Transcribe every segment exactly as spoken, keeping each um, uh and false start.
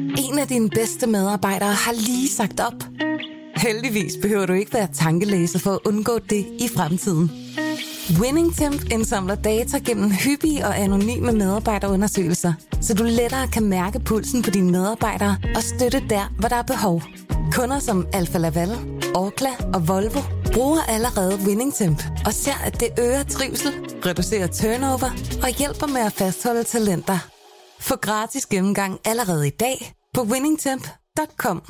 En af dine bedste medarbejdere har lige sagt op. Heldigvis behøver du ikke være tankelæser for at undgå det i fremtiden. WinningTemp indsamler data gennem hyppige og anonyme medarbejderundersøgelser, så du lettere kan mærke pulsen på dine medarbejdere og støtte der, hvor der er behov. Kunder som Alfa Laval, Orkla og Volvo bruger allerede WinningTemp og ser, at det øger trivsel, reducerer turnover og hjælper med at fastholde talenter. Få gratis gennemgang allerede i dag på winningtemp punktum com.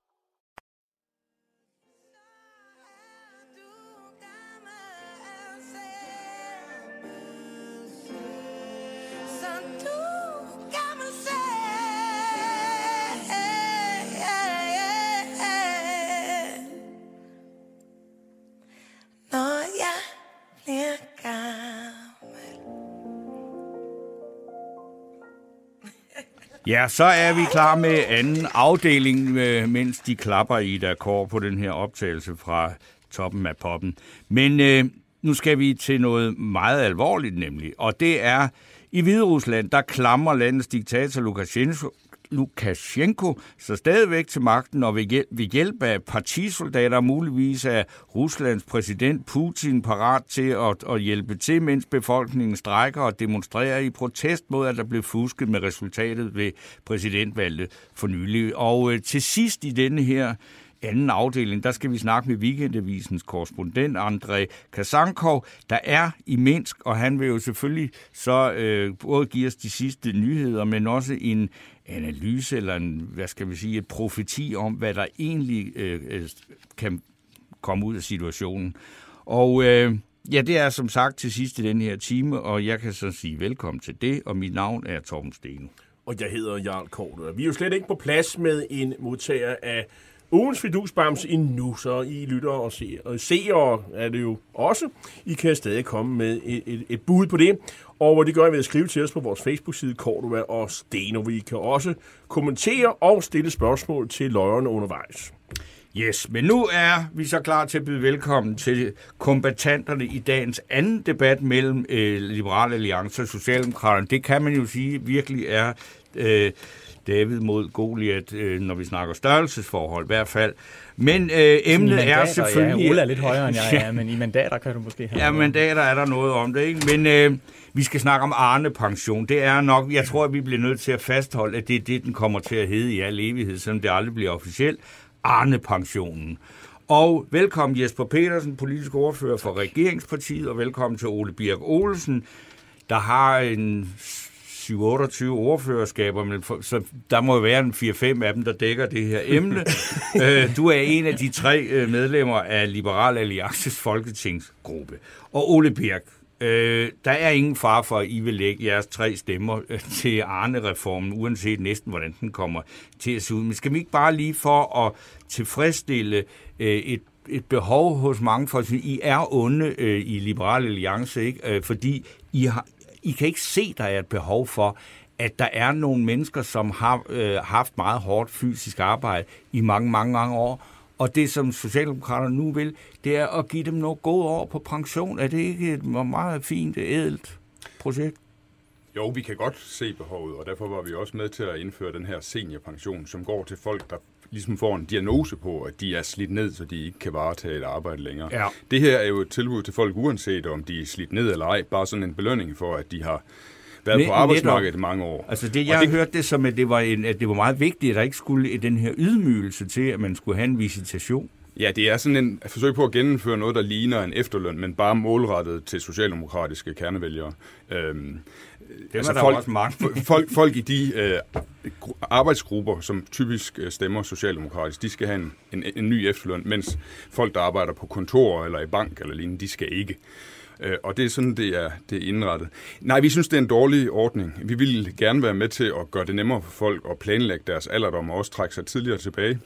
Ja, så er vi klar med anden afdeling, mens de klapper i der kår på den her optagelse fra toppen af poppen. Men øh, nu skal vi til noget meget alvorligt nemlig, og det er i Hviderusland, der klamrer landets diktator Lukashenko, Lukashenko så stadigvæk til magten, og ved hjælp af partisoldater muligvis er Ruslands præsident Putin parat til at, at hjælpe til, mens befolkningen strejker og demonstrerer i protest mod, at der blev fusket med resultatet ved præsidentvalget for nylig. Og øh, til sidst i denne her anden afdeling, der skal vi snakke med Weekendavisens korrespondent Andrei Kasankov, der er i Minsk, og han vil jo selvfølgelig så øh, både give os de sidste nyheder, men også en analyse eller en, hvad skal vi sige, et profeti om, hvad der egentlig øh, kan komme ud af situationen. Og øh, ja, det er som sagt til sidst i den her time, og jeg kan så sige velkommen til det, og mit navn er Torben Steno. Og jeg hedder Jarl Korte. Vi er jo slet ikke på plads med en modtager af ugens fidusbams endnu, så I lytter og ser. Og seere er det jo også. I kan stadig komme med et, et, et bud på det. Og hvor det gør I ved at skrive til os på vores Facebook-side, Cordova og Steno. Vi kan også kommentere og stille spørgsmål til løjerne undervejs. Yes, men nu er vi så klar til at byde velkommen til kombatanterne i dagens anden debat mellem øh, Liberal Alliance og Socialdemokraterne. Det kan man jo sige virkelig er øh, David mod Goliat, øh, når vi snakker størrelsesforhold i hvert fald. Men øh, emnet mandater, er selvfølgelig... Ja, Ole er lidt højere end jeg er, men i mandater kan du måske have... Ja, mandater er der noget om det, ikke? Men øh, vi skal snakke om Arne-pension. Det er nok... Jeg tror, at vi bliver nødt til at fastholde, at det er det, den kommer til at hedde i al evighed, selvom det aldrig bliver officielt. Arne-pensionen. Og velkommen Jesper Petersen, politisk ordfører for Regeringspartiet, og velkommen til Ole Birk Olesen, der har en syv otteogtyve ordførerskaber, men for, så der må jo være en fire fem af dem, der dækker det her emne. Du er en af de tre medlemmer af Liberal Alliances folketingsgruppe. Og Ole Birk, Øh, der er ingen far for, at I vil lægge jeres tre stemmer øh, til Arne-reformen, uanset næsten, hvordan den kommer til at se ud. Men skal vi ikke bare lige for at tilfredsstille øh, et, et behov hos mange folk, I er onde øh, i Liberal Alliance, ikke? Øh, fordi I, har, I kan ikke se, der er et behov for, at der er nogle mennesker, som har øh, haft meget hårdt fysisk arbejde i mange, mange, mange år. Og det, som Socialdemokraterne nu vil, det er at give dem nogle gode år på pension. Er det ikke et meget fint, ædelt projekt? Jo, vi kan godt se behovet, og derfor var vi også med til at indføre den her seniorpension, som går til folk, der ligesom får en diagnose på, at de er slidt ned, så de ikke kan varetage et arbejde længere. Ja. Det her er jo et tilbud til folk, uanset om de er slidt ned eller ej, bare sådan en belønning for, at de har været Net, på arbejdsmarkedet i mange år. Altså det, jeg har det, hørt det som, at det, var en, at det var meget vigtigt, at der ikke skulle den her ydmygelse til, at man skulle have en visitation. Ja, det er sådan en forsøg på at gennemføre noget, der ligner en efterløn, men bare målrettet til socialdemokratiske kernevælgere. Øhm, det altså folk, også mange. folk, folk i de øh, arbejdsgrupper, som typisk stemmer socialdemokratisk, de skal have en, en, en ny efterløn, mens folk, der arbejder på kontor eller i bank eller lignende, de skal ikke. Øh, og det er sådan, det er, det er indrettet. Nej, vi synes, det er en dårlig ordning. Vi vil gerne være med til at gøre det nemmere for folk at planlægge deres alderdom og også trække sig tidligere tilbage.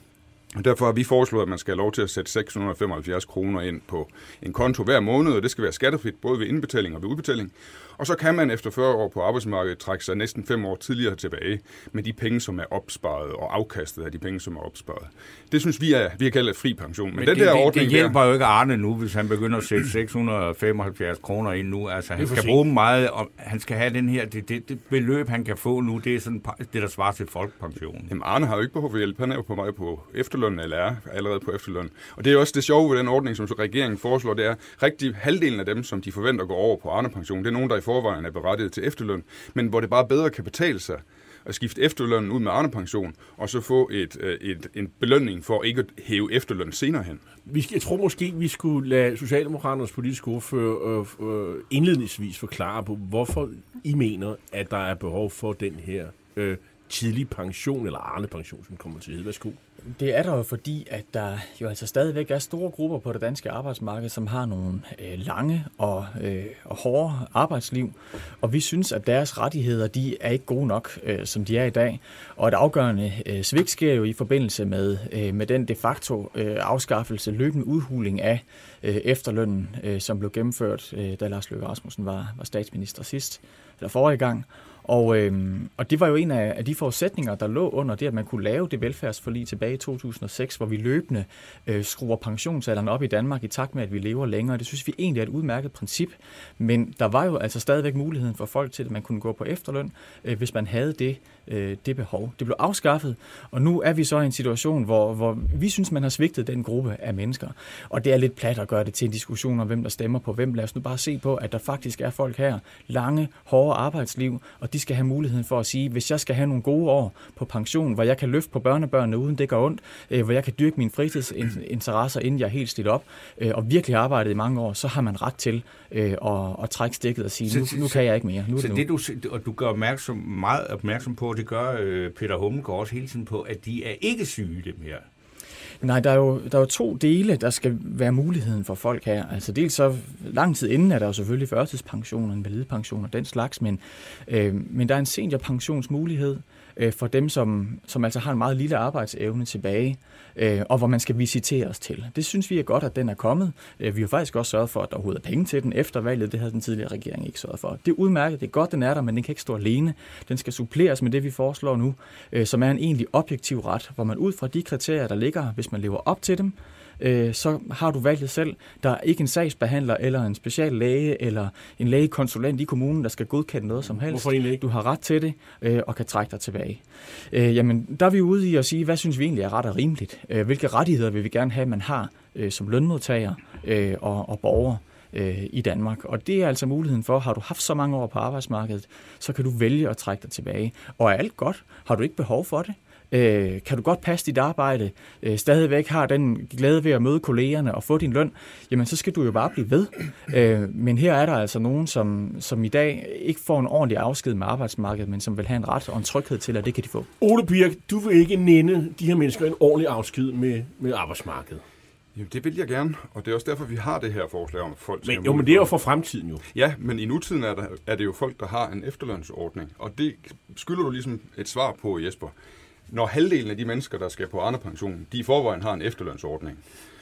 Og derfor har vi foreslået, at man skal have lov til at sætte seks hundrede og femoghalvfjerds kroner ind på en konto hver måned, og det skal være skattefrit både ved indbetaling og ved udbetaling. Og så kan man efter fyrre år på arbejdsmarkedet trække sig næsten fem år tidligere tilbage med de penge, som er opsparet, og afkastet af de penge, som er opsparet. Det synes vi er, vi har kaldt fri pension. Men, Men den det, der det, ordning det hjælper der, jo ikke Arne nu, hvis han begynder at sætte seks hundrede og femoghalvfjerds kroner ind nu. Altså, han skal sent. bruge meget, og han skal have den her, det, det, det beløb, han kan få nu, det er sådan det, der svarer til folkepensionen. Jamen Arne har jo ikke behov for hjælp. Han er jo på mig på efterløn, eller er allerede på efterløn. Og det er også det sjove ved den ordning, som regeringen foreslår, det er rigtig halvdelen af dem, som de forventer går over på Arne-pension. Det er nogen, der i forvejen er berettiget til efterløn, men hvor det bare bedre kan betale sig at skifte efterlønnen ud med Arne-pension, og så få et, et, en belønning for ikke at hæve efterløn senere hen. Vi skal, jeg tror måske, vi skulle lade Socialdemokraternes politiske ordfører øh, øh, indledningsvis forklare på, hvorfor I mener, at der er behov for den her øh, tidlig pension, eller Arne-pension, som kommer til at hedde. Værsgo. Det er der jo fordi, at der jo altså stadigvæk er store grupper på det danske arbejdsmarked, som har nogle øh, lange og, øh, og hårde arbejdsliv, og vi synes, at deres rettigheder, de er ikke gode nok, øh, som de er i dag. Og et afgørende øh, svigt sker jo i forbindelse med, øh, med den de facto øh, afskaffelse, løbende udhuling af øh, efterlønnen, øh, som blev gennemført, øh, da Lars Løkke Rasmussen var, var statsminister sidst, eller forrige gang. Og, øhm, og det var jo en af, af de forudsætninger, der lå under det, at man kunne lave det velfærdsforlig tilbage i to tusind og seks, hvor vi løbende øh, skruer pensionsalderen op i Danmark i takt med, at vi lever længere. Det synes vi egentlig er et udmærket princip, men der var jo altså stadigvæk muligheden for folk til, at man kunne gå på efterløn, øh, hvis man havde det, øh, det behov. Det blev afskaffet, og nu er vi så i en situation, hvor, hvor vi synes, man har svigtet den gruppe af mennesker. Og det er lidt plat at gøre det til en diskussion om, hvem der stemmer på hvem. Lad os nu bare se på, at der faktisk er folk her, lange, hårde arbejdsliv, og de skal have muligheden for at sige, hvis jeg skal have nogle gode år på pension, hvor jeg kan løfte på børnebørnene uden det gør ondt, øh, hvor jeg kan dyrke mine fritidsinteresser, inden jeg er helt stillet op, øh, og virkelig har arbejdet i mange år, så har man ret til øh, at, at trække stikket og sige, nu, nu kan jeg ikke mere. Nu så det, det du, og du gør opmærksom, meget opmærksom på, det gør øh, Peter Hummelgaard også hele tiden på, at de er ikke syge, dem her. Nej, der er, jo, der er jo to dele, der skal være muligheden for folk her. Altså dels så lang tid inden er der jo selvfølgelig førtidspension, invalidepension og den slags, men, øh, men der er en seniorpensionsmulighed øh, for dem, som, som altså har en meget lille arbejdsevne tilbage, øh, og hvor man skal visiteres til. Det synes vi er godt, at den er kommet. Øh, vi har faktisk også sørget for, at der overhovedet er penge til den efter valget. Det havde den tidligere regering ikke sørget for. Det er udmærket, det er godt, den er der, men den kan ikke stå alene. Den skal suppleres med det, vi foreslår nu, øh, som er en egentlig objektiv ret, hvor man ud fra de kriterier, der ligger, hvis man lever op til dem, øh, så har du valget selv. Der er ikke en sagsbehandler eller en special læge eller en lægekonsulent i kommunen, der skal godkende noget som helst. Hvorfor egentlig ikke? Du har ret til det øh, og kan trække dig tilbage. Øh, jamen, der er vi ude i at sige, hvad synes vi egentlig er ret og rimeligt? Øh, hvilke rettigheder vil vi gerne have, man har øh, som lønmodtager øh, og, og borger øh, i Danmark? Og det er altså muligheden for, har du haft så mange år på arbejdsmarkedet, så kan du vælge at trække dig tilbage. Og er alt godt? Har du ikke behov for det? Øh, kan du godt passe dit arbejde, øh, stadigvæk har den glæde ved at møde kollegerne og få din løn, jamen så skal du jo bare blive ved. Øh, men her er der altså nogen, som, som i dag ikke får en ordentlig afsked med arbejdsmarkedet, men som vil have en ret og en tryghed til, at det kan de få. Ole Birk, du vil ikke nænde de her mennesker en ordentlig afsked med, med arbejdsmarkedet. Jo, det vil jeg gerne, og det er også derfor, vi har det her forslag om, at folk skal Men, jo, men det er jo for fremtiden jo. Ja, men i nutiden er, der, er det jo folk, der har en efterlønsordning, og det skylder du ligesom et svar på, Jesper. Når halvdelen af de mennesker, der skal på Arne-pension, de i forvejen har en efterlønsordning,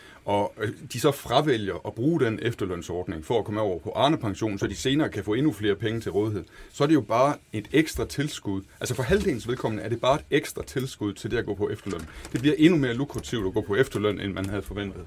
og de så fravælger at bruge den efterlønsordning for at komme over på Arne-pension, så de senere kan få endnu flere penge til rådighed, så er det jo bare et ekstra tilskud. Altså for halvdelens vedkommende er det bare et ekstra tilskud til det at gå på efterløn. Det bliver endnu mere lukrativt at gå på efterløn, end man havde forventet.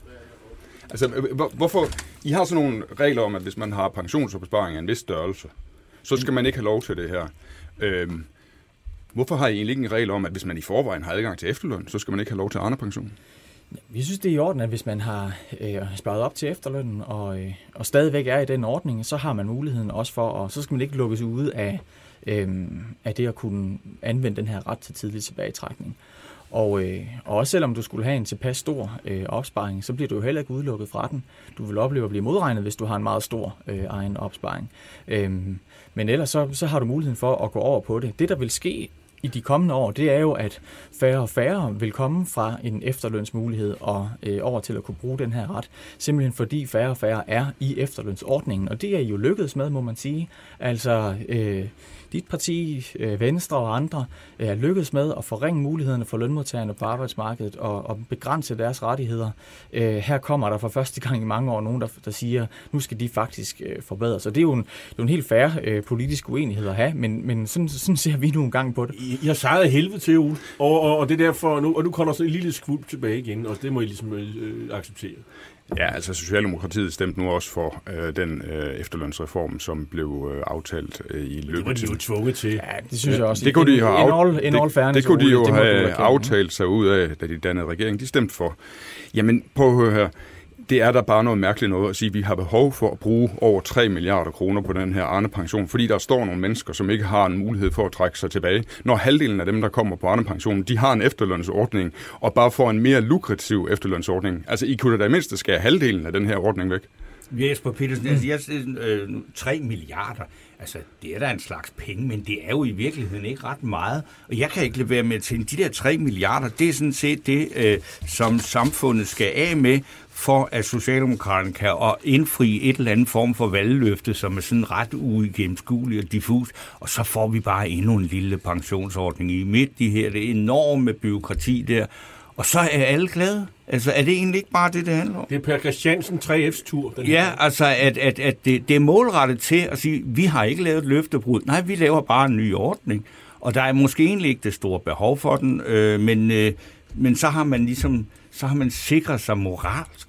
Altså, hvorfor? I har sådan nogle regler om, at hvis man har pensionsopsparing af en vis størrelse, så skal man ikke have lov til det her. Øhm, Hvorfor har I egentlig ikke en regel om, at hvis man i forvejen har adgang til efterløn, så skal man ikke have lov til Arne-pension? Vi synes, det er i orden, at hvis man har øh, sparet op til efterlønnen og, øh, og stadigvæk er i den ordning, så har man muligheden også for, og så skal man ikke lukkes ude af, øh, af det at kunne anvende den her ret til tidlig tilbagetrækning. Og, øh, og også selvom du skulle have en tilpas stor øh, opsparing, så bliver du jo heller ikke udelukket fra den. Du vil opleve at blive modregnet, hvis du har en meget stor øh, egen opsparing. Øh, men ellers så, så har du muligheden for at gå over på det. Det, der vil ske i de kommende år, det er jo, at færre og færre vil komme fra en efterlønsmulighed og øh, over til at kunne bruge den her ret. Simpelthen fordi færre og færre er i efterlønsordningen, og det er jo lykkedes med, må man sige. Altså, øh, dit parti, øh, Venstre og andre er lykkedes med at forringe mulighederne for lønmodtagerne på arbejdsmarkedet og, og begrænse deres rettigheder. Øh, her kommer der for første gang i mange år nogen, der, der siger, nu skal de faktisk øh, forbedres. Så det er jo en, det er jo en helt fair øh, politisk uenighed at have, men, men sådan, sådan ser vi nu en gang på det. I, I har sejret af helvede til, Ole, og, og, og det er derfor, nu, og nu kommer der så en lille skvulp tilbage igen, og det må I ligesom øh, acceptere. Ja, altså Socialdemokratiet stemte nu også for øh, den øh, efterlønsreform, som blev øh, aftalt øh, i løbet af... Det var de jo tvunget til. Ja, det synes jeg også. Det kunne de jo have, det, det, det kunne de jo have aftalt sig ud af, da de dannede regering. De stemte for. Jamen, prøv at høre her. Det er der bare noget mærkeligt noget at sige, at vi har behov for at bruge over tre milliarder kroner på den her Arne-pension, fordi der står nogle mennesker, som ikke har en mulighed for at trække sig tilbage. Når halvdelen af dem, der kommer på Arne-pensionen, de har en efterlønsordning, og bare får en mere lukrativ efterlønsordning. Altså, I kunne da i mindste skære halvdelen af den her ordning væk. Jesper Petersen, altså, jeg øh, tre milliarder, altså det er da en slags penge, men det er jo i virkeligheden ikke ret meget. Og jeg kan ikke lade være med til, de der tre milliarder, det er sådan set det, øh, som samfundet skal af med, for at Socialdemokraterne kan indfri et eller andet form for valgløfte, som er sådan ret uigennemskuelig og diffus, og så får vi bare endnu en lille pensionsordning i midt i her, det enorme byråkrati der, og så er alle glade. Altså, er det egentlig ikke bare det, det handler om? Det er Per Christiansen tre F's tur. Den ja, her. altså, at, at, at det, det er målrettet til at sige, vi har ikke lavet et løftebrud. Nej, vi laver bare en ny ordning. Og der er måske egentlig ikke det store behov for den, øh, men, øh, men så har man ligesom, så har man sikret sig moralsk.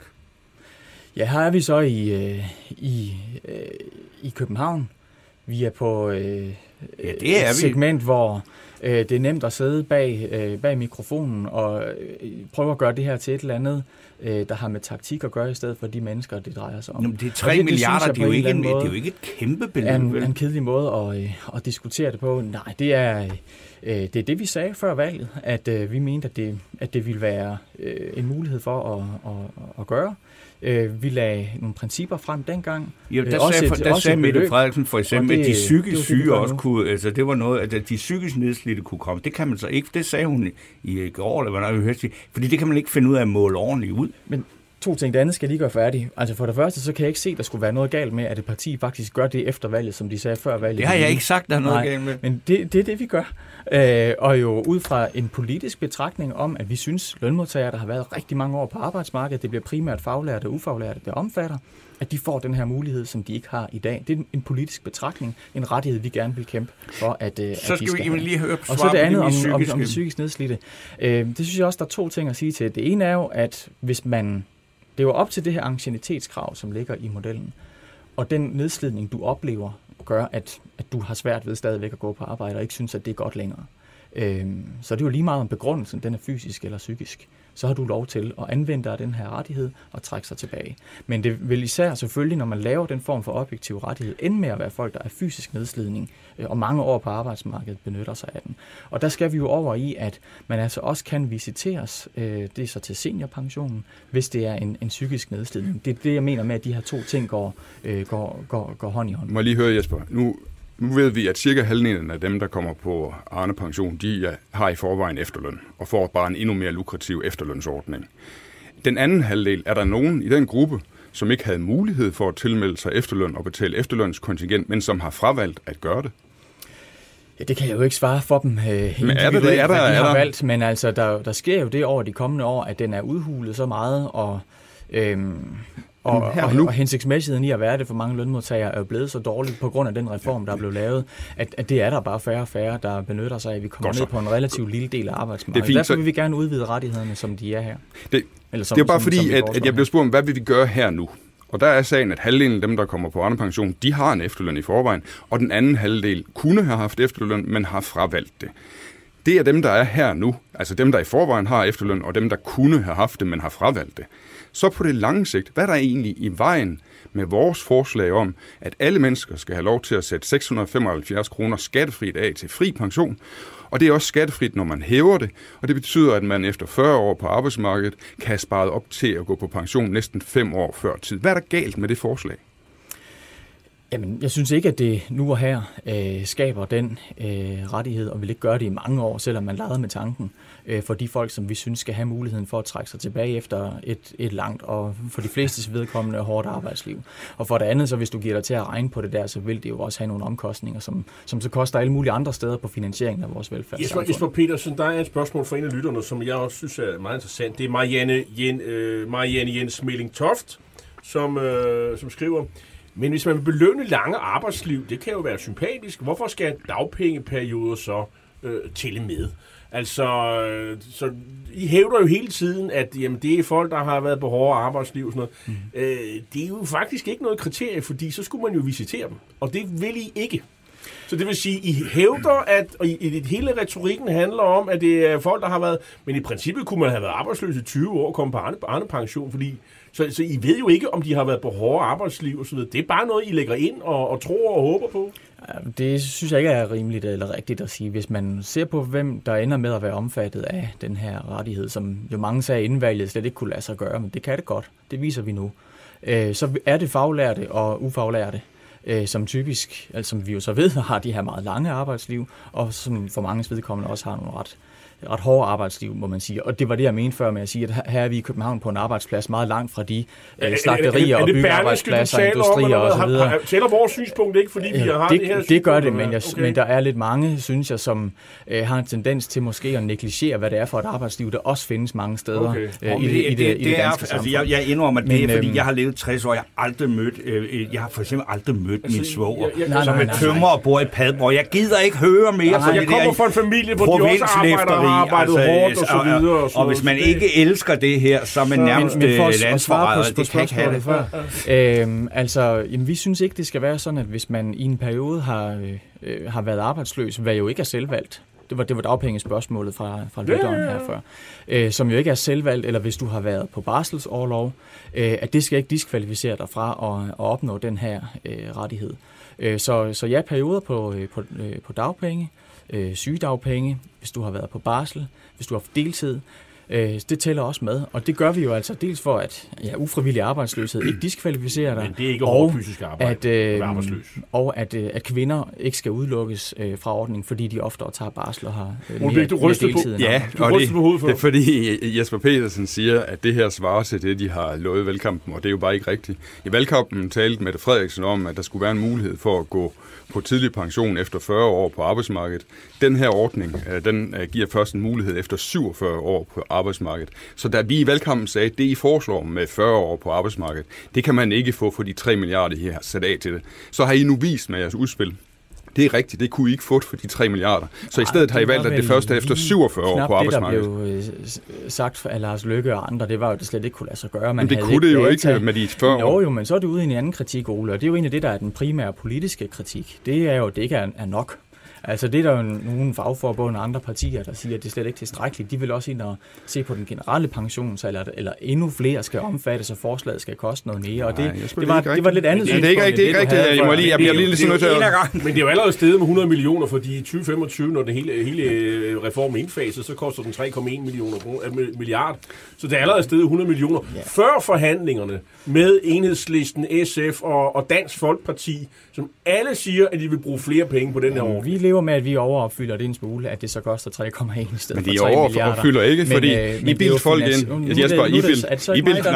Ja, her er vi så i, øh, i, øh, i København. Vi er på øh, ja, det er et segment, vi. hvor øh, det er nemt at sidde bag, øh, bag mikrofonen og øh, prøve at gøre det her til et eller andet, øh, der har med taktik at gøre, i stedet for de mennesker, det drejer sig om. Jamen, det er tre det, milliarder, det, det, er jo ikke en, det er jo ikke et kæmpe beløb. En, en kedelig måde at, øh, at diskutere det på. Nej, det er... Øh, Det er det, vi sagde før valget, at øh, vi mente, at det, at det ville være øh, en mulighed for at, at, at gøre. Øh, vi lagde nogle principper frem dengang. Jo, der også sagde, et, der sagde Mette Frederiksen for eksempel, det, at de psykisk det syge det, også kunne, altså det var noget, at de psykisk nedslidte kunne komme. Det kan man så ikke, det sagde hun i, i går, eller hvad der hørte sige, fordi det kan man ikke finde ud af at måle ordentligt ud. Men to ting. Det andet skal lige gøre færdigt. Altså for det første, så kan jeg ikke se, at der skulle være noget galt med, at et parti faktisk gør det efter valget, som de sagde før valget. Det har jeg ikke sagt, der er noget Nej, galt med. Men det, det er det, vi gør. Øh, og jo ud fra en politisk betragtning om, at vi synes, lønmodtagere, der har været rigtig mange år på arbejdsmarkedet, det bliver primært faglærte og ufaglærte, der omfatter, at de får den her mulighed, som de ikke har i dag. Det er en politisk betragtning, en rettighed, vi gerne vil kæmpe for, at, så at skal de skal vi lige høre og så det andet om, om, om det psykisk nedslidte. Øh, det synes jeg også, der er to ting at sige til. Det ene er jo, at hvis man... Det er jo op til det her anciennitetskrav, som ligger i modellen. Og den nedslidning, du oplever, gør, at, at du har svært ved stadigvæk at gå på arbejde, og ikke synes, at det er godt længere. Øhm, så det er jo lige meget om begrundelsen, den er fysisk eller psykisk. Så har du lov til at anvende dig af den her rettighed og trække sig tilbage. Men det vil især selvfølgelig, når man laver den form for objektiv rettighed, ende med at være folk, der er fysisk nedslidning, øh, og mange år på arbejdsmarkedet benytter sig af den. Og der skal vi jo over i, at man altså også kan visiteres, øh, det er så til seniorpensionen, hvis det er en, en psykisk nedslidning. Det er det, jeg mener med, at de her to ting går, øh, går, går, går hånd i hånd. Må jeg lige høre, Jesper, nu... Nu ved vi, at cirka halvdelen af dem, der kommer på Arne-pension, de har i forvejen efterløn, og får bare en endnu mere lukrativ efterlønsordning. Den anden halvdel, er der nogen i den gruppe, som ikke havde mulighed for at tilmelde sig efterløn og betale efterlønskontingent, men som har fravalgt at gøre det? Ja, det kan jeg jo ikke svare for dem øh, men er det det? Er der, hvad de er har der... valgt, men altså, der, der sker jo det over de kommende år, at den er udhulet så meget, og... Øhm, Og, og, og hensigtsmæssigheden i at være det for mange lønmodtagere er jo blevet så dårligt på grund af den reform, der er blevet lavet, at, at det er der bare færre og færre, der benytter sig af, at vi kommer ned på en relativt lille del af arbejdsmarkedet. Fint, derfor vil vi gerne udvide rettighederne, som de er her. Det, Eller som, det er bare som, fordi, som at, at jeg blev spurgt om, hvad vil vi gøre her nu? Og der er sagen, at halvdelen af dem, der kommer på Arne-pension, de har en efterløn i forvejen, og den anden halvdel kunne have haft efterløn, men har fravalgt det. Det er dem, der er her nu, altså dem, der i forvejen har efterløn, og dem, der kunne have haft det, men har fravalgt det. Så på det lange sigt, hvad er der egentlig i vejen med vores forslag om, at alle mennesker skal have lov til at sætte seks hundrede og femoghalvfjerds kroner skattefrit af til fri pension, og det er også skattefrit, når man hæver det, og det betyder, at man efter fyrre år på arbejdsmarkedet kan have sparet op til at gå på pension næsten fem år før tid. Hvad er der galt med det forslag? Jamen, jeg synes ikke, at det nu og her øh, skaber den øh, rettighed, og vil ikke gøre det i mange år, selvom man legede med tanken, øh, for de folk, som vi synes skal have muligheden for at trække sig tilbage efter et, et langt og for de flestes vedkommende hårdt arbejdsliv. Og for det andet, så hvis du giver dig til at regne på det der, så vil det jo også have nogle omkostninger, som, som så koster alle mulige andre steder på finansieringen af vores velfærdssamfund. Jesper, Jesper Petersen, der er et spørgsmål fra en af lytterne, som jeg også synes er meget interessant. Det er Marianne, Jen, øh, Marianne Jens Milling Toft, som, øh, som skriver: men hvis man vil belønne lange arbejdsliv, det kan jo være sympatisk. Hvorfor skal dagpengeperioder så øh, tælle med? Altså, øh, så I hævder jo hele tiden, at jamen, det er folk, der har været på hårde arbejdsliv og sådan noget. Mm. Øh, det er jo faktisk ikke noget kriterie, fordi så skulle man jo visitere dem. Og det vil I ikke. Så det vil sige, I hævder, at og i, i hele retorikken handler om, at det er folk, der har været... Men i princippet kunne man have været arbejdsløs i tyve år og komme på Arne-pension, fordi... Så, så I ved jo ikke, om de har været på hårde arbejdsliv og så videre. Det er bare noget, I lægger ind og, og tror og håber på. Det synes jeg ikke er rimeligt eller rigtigt at sige. Hvis man ser på, hvem der ender med at være omfattet af den her rettighed, som jo mange sagde inden valget slet ikke kunne lade sig gøre, men det kan det godt. Det viser vi nu. Så er det faglærte og ufaglærte, som typisk, altså som vi jo så ved, har de her meget lange arbejdsliv, og som for manges vedkommende også har nogle ret ret hårdt arbejdsliv, må man sige. Og det var det, jeg mente før med at sige, at her er vi i København på en arbejdsplads meget langt fra de øh, slagterier og byggearbejdspladser og industrier og så videre. Tæller vores synspunkt ikke, fordi vi har det, det her det gør det, men, jeg, okay. men der er lidt mange, synes jeg, som øh, har en tendens til måske at negligere, hvad det er for et arbejdsliv, der også findes mange steder okay. øh, i, det, i, det, det, i det danske samfund. Altså, jeg, jeg indrømmer, det er, fordi øh, jeg har levet tres år, jeg har aldrig mødt, øh, jeg har for eksempel aldrig mødt altså, min svoger, som er tømrer og bor i Padborg. Jeg gider ikke høre mere. Altså, jeg kommer fra en familie, hvor de også arbejder og har arbejdet hårdt. Og, så videre, og, så og hvis man ikke elsker det her, så er man nærmest landsforræder. Det kan ikke have det før. Øhm, altså, jamen, vi synes ikke, det skal være sådan, at hvis man i en periode har, øh, har været arbejdsløs, hvad jo ikke er selvvalgt, det var, det var dagpengespørgsmålet fra, fra lytteren her før, øh, som jo ikke er selvvalgt, eller hvis du har været på barselsorlov, øh, at det skal ikke diskvalificere dig fra at, at opnå den her øh, rettighed. Øh, så, så ja, perioder på, øh, på, øh, på dagpenge, øh, sygedagpenge, hvis du har været på barsel, hvis du har haft deltid, øh, det tæller også med. Og det gør vi jo altså dels for, at ja, ufrivillig arbejdsløshed ikke diskvalificerer dig. Men det er ikke hårdt fysisk arbejde, at, øh, og at, øh, at kvinder ikke skal udelukkes øh, fra ordningen, fordi de ofte tager barsel og har øh, mere, du mere deltid. Ja, du og det, på det er fordi Jesper Petersen siger, at det her svarer til det, de har lovet i valgkampen, og det er jo bare ikke rigtigt. I valgkampen talte Mette Frederiksen om, at der skulle være en mulighed for at gå på tidlig pension efter fyrre år på arbejdsmarkedet. Den her ordning, den giver først en mulighed efter syvogfyrre år på arbejdsmarkedet. Så da vi i valgkampen sagde, at det I foreslår med fyrre år på arbejdsmarkedet, det kan man ikke få for de tre milliarder, I har sat af til det. Så har I nu vist med jeres udspil. Det er rigtigt, det kunne I ikke få for de tre milliarder. Så i stedet har I valgt, at det første er efter syvogfyrre år på arbejdsmarkedet. Det, der blev sagt af Lars Løkke og andre, det var jo, det slet ikke kunne lade sig gøre. Man men det kunne det jo ikke med de fyrre år. Jo, jo, men så er det ude i en anden kritik, Ole, og det er jo en af det, der er den primære politiske kritik. Det er jo, det ikke er, er nok. Altså det er der jo nogle fagforbund og andre partier, der siger, at det er slet ikke tilstrækkeligt. De vil også ind og se på den generelle pensionsalder, eller endnu flere skal omfattes, så forslaget skal koste noget mere. Og det, Nej, det, var, det var lidt andet. Det er ikke rigtigt. Det er ikke rigtigt. Jeg må lige, jeg bliver lige lidt sådan noget til at... Men det er jo allerede steget med hundrede millioner, fordi i tyve femogtyve, når det hele, hele reformen indfases, så koster den tre komma en milliard. Så det er allerede steget hundrede millioner. Ja. Før forhandlingerne med Enhedslisten, S F og, og Dansk Folkeparti, som alle siger, at de vil bruge flere penge på den her ordning. Vi lever med, at vi overopfylder det en smule, at det så koster tre komma en i stedet for tre milliarder. Men de overopfylder ikke, fordi øh, I bilder folk ind. Jesper, I bilder... I bilder...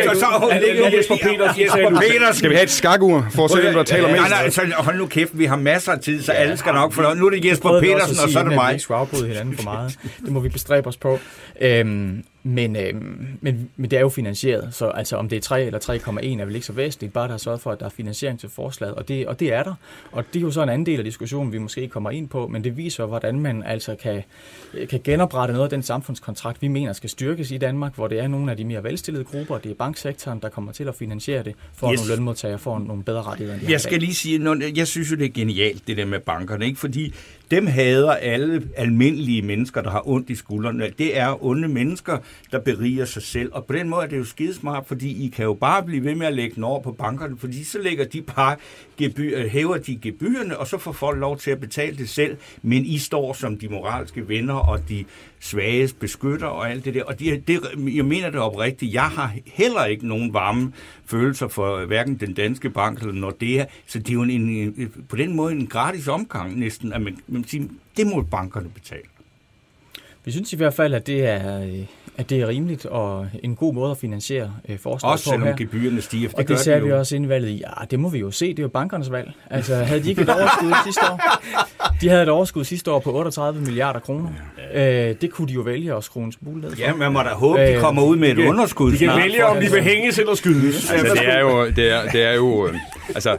Er det ikke Jesper Petersen? Skal vi have et skakur for at se, hvem der taler mest? Nej, nej, hold nu kæft, vi har masser af tid, så alle skal nok få lov. Nu er det Jesper Petersen, og så er det mig. Vi ikke skal afbryde hinanden for meget. Det må vi bestræbe os på. Øhm, men, øhm, men, men det er jo finansieret, så altså om det er tre eller tre komma en er vel ikke så væsentligt, bare der er sørget for, at der er finansiering til forslaget, og det, og det er der. Og det er jo så en anden del af diskussionen, vi måske kommer ind på, men det viser, hvordan man altså kan, kan genoprette noget af den samfundskontrakt, vi mener skal styrkes i Danmark, hvor det er nogle af de mere velstillede grupper, det er banksektoren, der kommer til at finansiere det, for yes. nogle lønmodtagere får nogle bedre rettigheder. End jeg skal lige sige, jeg synes jo, det er genialt, det der med bankerne, ikke? Fordi dem hader alle almindelige mennesker, der har ondt i skuldrene. Det er onde mennesker, der beriger sig selv. Og på den måde er det jo skidesmart, fordi I kan jo bare blive ved med at lægge den over på bankerne, fordi så lægger de bare gebyr, hæver de gebyrerne, og så får folk lov til at betale det selv, men I står som de moralske venner og de svages beskytter og alt det der. Og det, det, jeg mener det oprigtigt. Jeg har heller ikke nogen varme følelser for hverken den danske bank eller Nordea, så det er jo en, en, på den måde en gratis omgang næsten, at man, man siger, det må bankerne betale. Vi synes i hvert fald, at det er, at det er rimeligt og en god måde at finansiere forslaget på her. Også selvom gebyrerne stiger. Og det, det ser vi også inden valget i. Ja, det må vi jo se. Det er jo bankernes valg. Altså, havde de ikke et overskud sidste år? De havde et overskud sidste år på otteogtredive milliarder kroner. Øh, det kunne de jo vælge at skrue en smule ned for. Ja, man må da håbe, de kommer ud med et underskud. De kan vælge, om de vil hænges eller skydes. Altså, det er jo... Det er, det er jo øh, altså...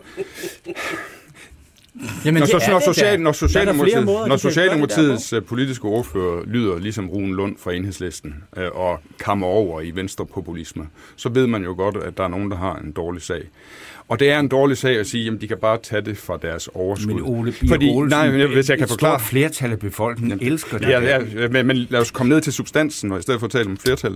Jamen, når, det så, når, social, når, Socialdemokratiet, måder, når Socialdemokratiets politiske ordfører lyder ligesom Rune Lund fra Enhedslisten øh, og kammer over i venstrepopulisme, så ved man jo godt, at der er nogen, der har en dårlig sag. Og det er en dårlig sag at sige, at de kan bare tage det fra deres overskud. Men Ole Fordi, Olsen, nej, hvis jeg kan forklare... Et stort flertal af befolkningen jamen, elsker det. Ja, ja, men, men lad os komme ned til substansen, og i stedet for at tale om flertal.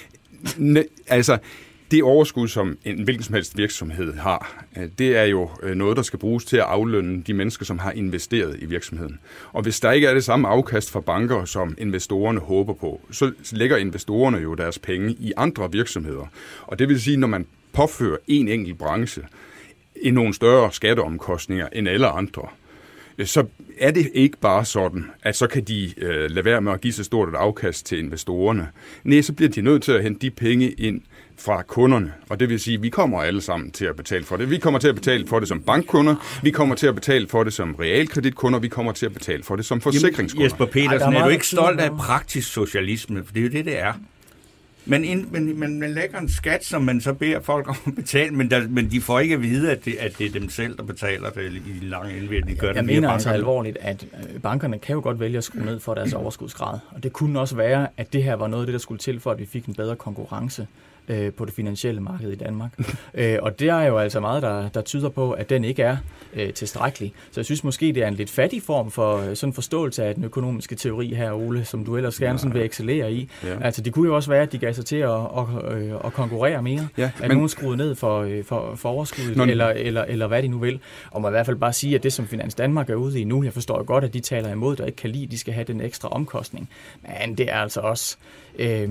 Ne, altså... Det overskud, som en hvilken som helst virksomhed har, det er jo noget, der skal bruges til at aflønne de mennesker, som har investeret i virksomheden. Og hvis der ikke er det samme afkast fra banker, som investorerne håber på, så lægger investorerne jo deres penge i andre virksomheder. Og det vil sige, når man påfører en enkelt branche i nogle større skatteomkostninger end alle andre, så er det ikke bare sådan, at så kan de øh, lade være med at give så stort et afkast til investorerne. Nej, så bliver de nødt til at hente de penge ind fra kunderne, og det vil sige, at vi kommer alle sammen til at betale for det. Vi kommer til at betale for det som bankkunder, vi kommer til at betale for det som realkreditkunder, vi kommer til at betale for det som forsikringskunder. Jesper Petersen, Ej, er, er du ikke stolt af praktisk socialisme? For det er jo det, det er. Men ind, man, man, man lægger en skat, som man så beder folk om at betale, men, der, men de får ikke at vide, at det, at det er dem selv, der betaler det i lang indvirkning. De jeg det mener altså alvorligt, at bankerne kan jo godt vælge at skrue ned for deres overskudsgrad. Og det kunne også være, at det her var noget af det, der skulle til, for at vi fik en bedre konkurrence øh, på det finansielle marked i Danmark. øh, og det er jo altså meget, der, der tyder på, at den ikke er øh, tilstrækkelig. Så jeg synes måske, det er en lidt fattig form for øh, sådan forståelse af den økonomiske teori her, Ole, som du ellers gerne sådan vil excellere i. Ja. Altså det kunne jo også være, at de gav sig til at, at, at, at konkurrere mere. Ja, at men... nogen skruede ned for, for, for overskuddet, Nå... eller, eller, eller hvad de nu vil. Og må i hvert fald bare sige, at det som Finans Danmark er ude i nu, jeg forstår jo godt, at de taler imod, der ikke kan lide, de skal have den ekstra omkostning. Men det er altså også... Øh, jeg,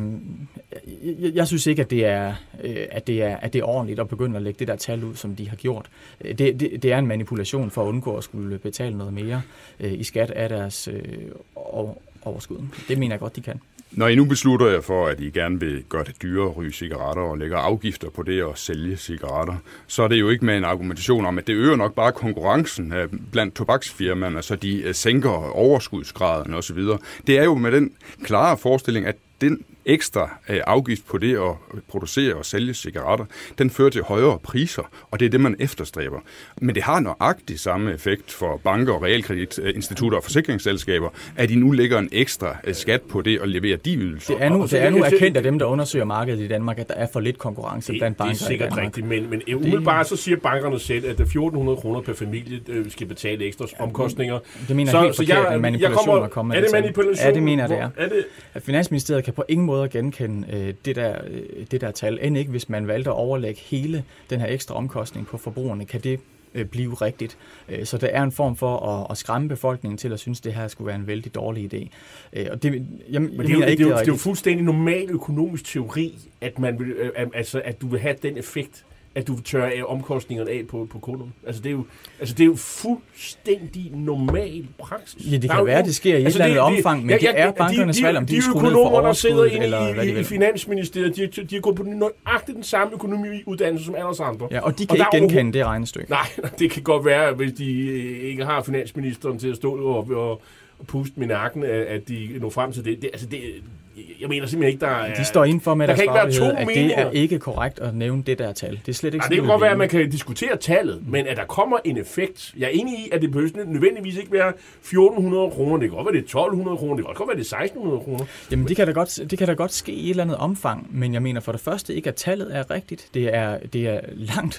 jeg synes ikke, at det er, at det er, at det er ordentligt at begynde at lægge det der tal ud, som de har gjort. Det, det, det er en manipulation for at undgå at skulle betale noget mere øh, i skat af deres øh, overskud. Det mener jeg godt, de kan. Når I nu beslutter jer for, at I gerne vil gøre det dyrere at ryge cigaretter og lægge afgifter på det og sælge cigaretter, så er det jo ikke med en argumentation om, at det øger nok bare konkurrencen blandt tobaksfirmaerne, så de sænker overskudsgraden osv. Det er jo med den klare forestilling, at den ekstra afgift på det at producere og sælge cigaretter, den fører til højere priser, og det er det, man efterstræber. Men det har nøjagtigt samme effekt for banker, realkreditinstitutter og forsikringsselskaber, at de nu lægger en ekstra skat på det og leverer de ydelser. Det er nu, det er nu erkendt af dem, der undersøger markedet i Danmark, at der er for lidt konkurrence blandt banker i Danmark. Det er sikkert rigtigt, men, men umiddelbart så siger bankerne selv, at fjorten hundrede kroner per familie skal betale ekstra omkostninger. Det mener jeg helt forkert, at manipulation er kommet. Er det manipulation? Ja, det mener det er. er det? At Finansministeriet kan på ingen måde at genkende øh, det, der, øh, det der tal. End ikke, hvis man valgte at overlægge hele den her ekstra omkostning på forbrugerne, kan det øh, blive rigtigt. Øh, så der er en form for at, at skræmme befolkningen til at synes, det her skulle være en vældig dårlig idé. Øh, og det, jeg, Men det, er jo, ikke, det, er jo, det er jo fuldstændig normal økonomisk teori, at, man vil, øh, altså, at du vil have den effekt, at du tørrer af omkostningerne af på, på kunderne. Altså det, er jo, altså det er jo fuldstændig normal praksis. Ja, det kan være, det sker i altså et eller andet omfang, men ja, ja, det er bankernes valg, om de, de, de skruer ned for overskuddet, eller i, hvad de vil. I Finansministeriet, de, de har gået på nøjagtigt den samme økonomiuddannelse som alle os andre. Ja, og de kan og ikke genkende det regnestykke. Nej, det kan godt være, hvis de ikke har finansministeren til at stå og, og, og puste med nakken, at de når frem til det. det altså det Jeg mener simpelthen ikke, der er... De står inden for med deres faglighed, at det er ikke korrekt at nævne det der tal. Det er slet ikke ja, det kan godt være, at man kan diskutere tallet, men at der kommer en effekt. Jeg er enig i, at det behøver nødvendigvis ikke være fjorten hundrede kroner. Det kan godt være, det er tolv hundrede kroner. Det kan godt være, det er seksten hundrede kroner. Jamen, det kan, da godt, det kan da godt ske i et eller andet omfang, men jeg mener for det første ikke, at tallet er rigtigt. Det er, det er langt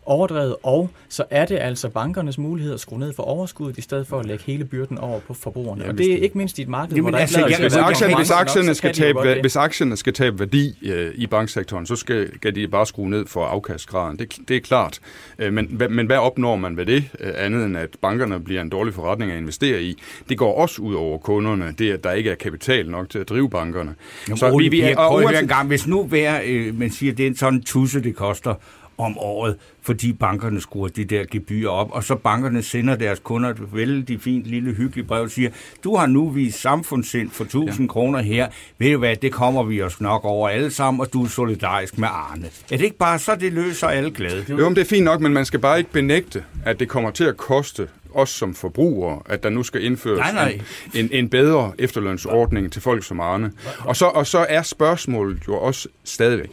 overdrevet, og så er det altså bankernes mulighed at skrue ned for overskuddet, i stedet for at lægge hele byrden over på forbrugerne. Ja, og det er ikke mindst i et marked, Jamen, hvor der altså, ikke ja, hvis, aktierne, hvis, aktierne nok, skal tabe, hvis aktierne skal tabe værdi øh, i banksektoren, så skal, skal de bare skrue ned for afkastgraden. Det, det er klart. Øh, men, men hvad opnår man ved det, øh, andet end at bankerne bliver en dårlig forretning at investere i? Det går også ud over kunderne, det at der ikke er kapital nok til at drive bankerne. Jamen, så Ole, vi, vi er, prøv at høre en gang. Hvis nu hver, øh, man siger, det er en sådan tusse, det koster om året, fordi bankerne skruer de der gebyrer op, og så bankerne sender deres kunder et vældig fint, lille, hyggeligt brev og siger, du har nu vist samfundssind for tusind ja. kroner her, ved du hvad, det kommer vi os nok over alle sammen, og du er solidarisk med Arne. Er det ikke bare så, det løser alle glade? Jo, men det er fint nok, men man skal bare ikke benægte, at det kommer til at koste os som forbrugere, at der nu skal indføres nej, nej. En, en, en bedre efterlønsordning til folk som Arne. Og så, og så er spørgsmålet jo også stadigvæk,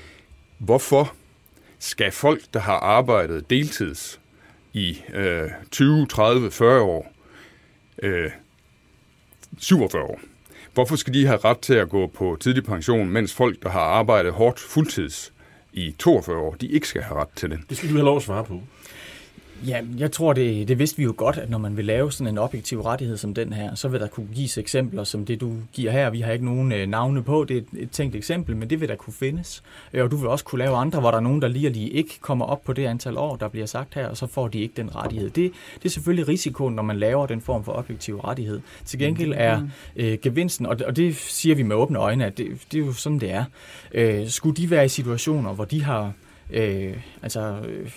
hvorfor skal folk, der har arbejdet deltids i øh, tyve, tredive, fyrre år, øh, syvogfyrre år, hvorfor skal de have ret til at gå på tidlig pension, mens folk, der har arbejdet hårdt fuldtids i toogfyrre år, de ikke skal have ret til det? Det skal du have lov at svare på. Ja, jeg tror, det, det vidste vi jo godt, at når man vil lave sådan en objektiv rettighed som den her, så vil der kunne gives eksempler som det, du giver her. Vi har ikke nogen øh, navne på, det er et, et tænkt eksempel, men det vil der kunne findes. Øh, og du vil også kunne lave andre, hvor der er nogen, der lige og lige ikke kommer op på det antal år, der bliver sagt her, og så får de ikke den rettighed. Det, det er selvfølgelig risikoen, når man laver den form for objektiv rettighed. Til gengæld er øh, gevinsten, og det, og det siger vi med åbne øjne, at det, det er jo sådan, det er. Øh, skulle de være i situationer, hvor de har Øh, altså øh,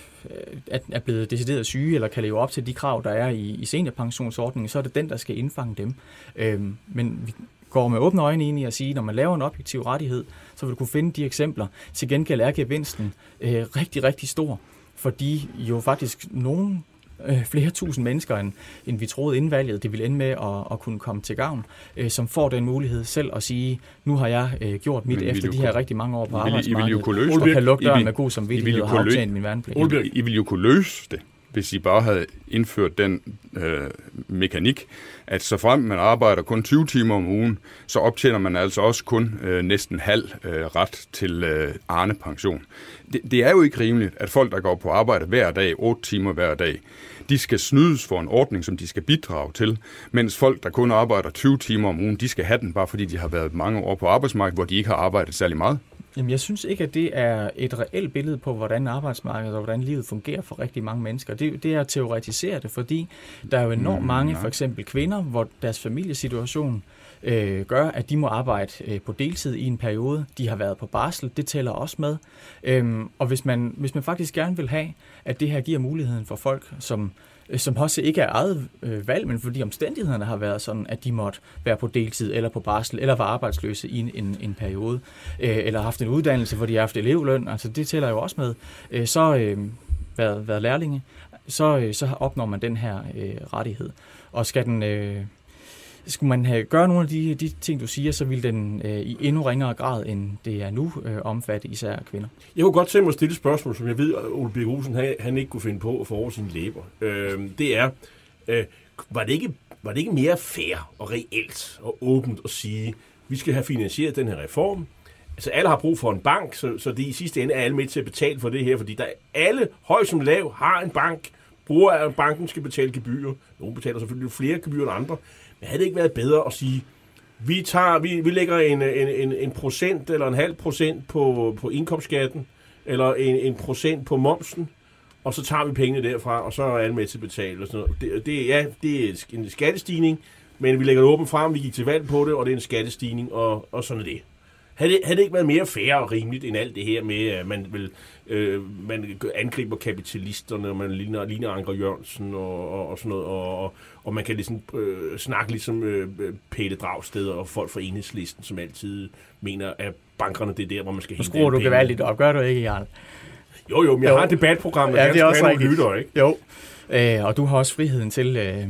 er blevet decideret syge, eller kan leve op til de krav, der er i, i seniorpensionsordningen, så er det den, der skal indfange dem. Øh, men vi går med åbne øjne ind i at sige, når man laver en objektiv rettighed, så vil du kunne finde de eksempler. Til gengæld er gevinsten øh, rigtig, rigtig stor, fordi jo faktisk nogen øh, flere tusind mennesker, end, end vi troede inden valget, det ville ende med at, at kunne komme til gavn, øh, som får den mulighed selv at sige, nu har jeg øh, gjort mit efter de her rigtig mange år på arbejdsmarkedet, og kan lukke døren med god samvittighed og har optjent min værnepligt. I vil jo kunne løse det, hvis I bare havde indført den øh, mekanik, at så frem man arbejder kun tyve timer om ugen, så optjener man altså også kun øh, næsten halv øh, ret til øh, Arne-pension. Det, det er jo ikke rimeligt, at folk, der går på arbejde hver dag, otte timer hver dag, de skal snydes for en ordning, som de skal bidrage til, mens folk, der kun arbejder tyve timer om ugen, de skal have den, bare fordi de har været mange år på arbejdsmarkedet, hvor de ikke har arbejdet særlig meget. Jamen, jeg synes ikke, at det er et reelt billede på, hvordan arbejdsmarkedet og hvordan livet fungerer for rigtig mange mennesker. Det, det er at teoretisere det, fordi der er jo enormt mange, for eksempel kvinder, hvor deres familiesituation øh, gør, at de må arbejde øh, på deltid i en periode. De har været på barsel, det tæller også med. Øhm, og hvis man, hvis man faktisk gerne vil have, at det her giver muligheden for folk, som som også ikke er eget øh, valg, men fordi omstændighederne har været sådan, at de måtte være på deltid eller på barsel, eller var arbejdsløse i en, en, en periode, øh, eller haft en uddannelse, hvor de har haft elevløn, altså det tæller jo også med, øh, så øh, været, været lærlinge, så, øh, så opnår man den her øh, rettighed. Og skal den... Øh, Skulle man have, gøre nogle af de, de ting, du siger, så vil den øh, i endnu ringere grad, end det er nu, øh, omfatte især kvinder. Jeg kunne godt tænke mig at stille et spørgsmål, som jeg ved, at Ole Birk Olesen han, han ikke kunne finde på at få over sine læber. Øh, det er, øh, var, det ikke, var det ikke mere fair og reelt og åbent at sige, vi skal have finansieret den her reform? Altså alle har brug for en bank, så, så det i sidste ende er alle med til at betale for det her, fordi der alle, høj som lav, har en bank, bruger af banken skal betale gebyrer. Nogle betaler selvfølgelig flere gebyrer end andre. Men havde det ikke været bedre at sige, vi tager, vi, vi lægger en, en, en, en procent eller en halv procent på, på indkomstskatten, eller en, en procent på momsen, og så tager vi pengene derfra, og så er alle med til at betale. Og sådan noget. Det, det, ja, det er en skattestigning, men vi lægger det åbent frem, vi gik til valg på det, og det er en skattestigning, og, og sådan er det. Havde det, havde det ikke været mere fair og rimeligt end alt det her med, at man, vil, øh, man angriber kapitalisterne, og man ligner, ligner Anker Jørgensen og, og, og sådan noget, og, og man kan ligesom øh, snakke ligesom øh, Pelle Dragsted og folk fra Enhedslisten, som altid mener, at bankerne det er der, hvor man skal hente. Nu skruer du gevaldigt op, gør du ikke, Jarl? Jo, jo, men jeg jo. har et debatprogram, ja, det er også rigtigt. Lytter, ikke? Jo, øh, og du har også friheden til øh,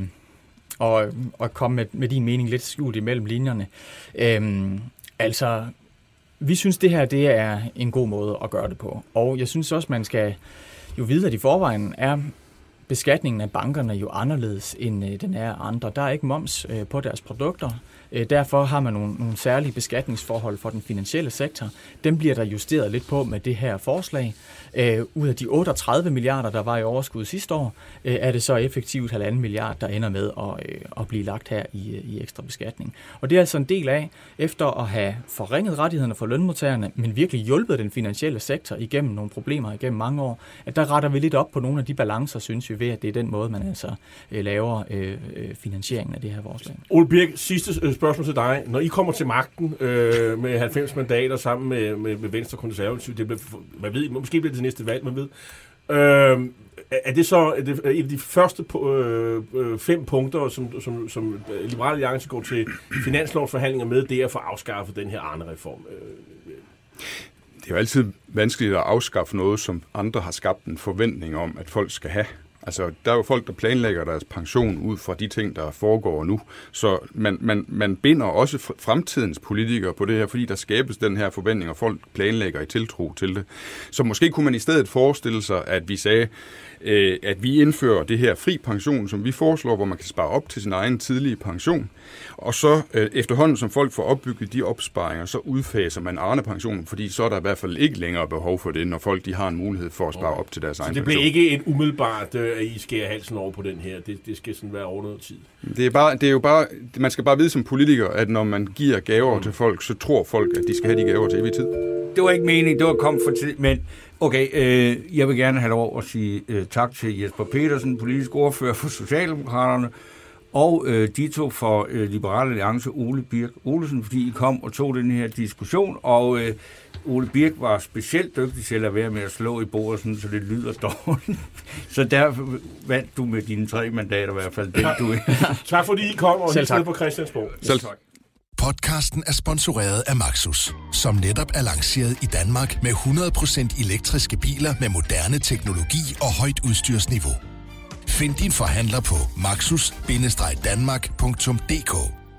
at, at komme med, med din mening lidt skjult imellem linjerne. Øh, altså... Vi synes, det her det er en god måde at gøre det på. Og jeg synes også, man skal jo vide, at i forvejen er beskatningen af bankerne jo anderledes, end den er andre. Der er ikke moms på deres produkter. Derfor har man nogle, nogle særlige beskatningsforhold for den finansielle sektor. Dem bliver der justeret lidt på med det her forslag. Ud af de otteogtredive milliarder, der var i overskud sidste år, er det så effektivt halvanden milliard, der ender med at, at blive lagt her i, i ekstra beskatning. Og det er altså en del af, efter at have forringet rettighederne for lønmodtagerne, men virkelig hjulpet den finansielle sektor igennem nogle problemer igennem mange år, at der retter vi lidt op på nogle af de balancer, synes vi, ved at det er den måde, man altså laver øh, finansieringen af det her forslag. Ole Birk, sidste spørgsmål til dig. Når I kommer til magten øh, med halvfems mandater sammen med, med, med Venstre og Konservative, det bliver, man ved, måske bliver det næste valg, man ved. Øh, er det så er det et af de første øh, fem punkter, som, som, som Liberal Alliance går til finanslovsforhandlinger med, det er at få afskaffet den her Arne-reform? Det er jo altid vanskeligt at afskaffe noget, som andre har skabt en forventning om, at folk skal have. Altså, der er jo folk, der planlægger deres pension ud fra de ting, der foregår nu. Så man, man, man binder også fremtidens politikere på det her, fordi der skabes den her forventning, og folk planlægger i tiltro til det. Så måske kunne man i stedet forestille sig, at vi sagde, øh, at vi indfører det her fri pension, som vi foreslår, hvor man kan spare op til sin egen tidlige pension. Og så øh, efterhånden, som folk får opbygget de opsparinger, så udfaser man Arne-pensionen, fordi så er der i hvert fald ikke længere behov for det, når folk de har en mulighed for at spare op til deres så egen pension. Så det bliver ikke en umiddelbart, øh, at I skærer halsen over på den her. Det, det skal sådan være over noget tid. Det er, bare, det er jo bare, man skal bare vide som politiker, at når man giver gaver mm. til folk, så tror folk, at de skal have de gaver til evig tid. Det var ikke meningen, det var kommet for tid, men okay, øh, jeg vil gerne have lov at sige øh, tak til Jesper Petersen, politisk ordfører for Socialdemokraterne, og øh, de to for øh, Liberal Alliance, Ole Birk Olesen, fordi I kom og tog den her diskussion, og øh, Ole Birk var specielt dygtig til at være med at slå i bordet, sådan, så det lyder dårligt. Så derfor vandt du med dine tre mandater i hvert fald. Den, du tak fordi I kom, og hilsen på Christiansborg. Selv tak. Podcasten er sponsoreret af Maxus, som netop er lanceret i Danmark med hundrede procent elektriske biler med moderne teknologi og højt udstyrsniveau. Find din forhandler på maxus bindestreg danmark punktum d k.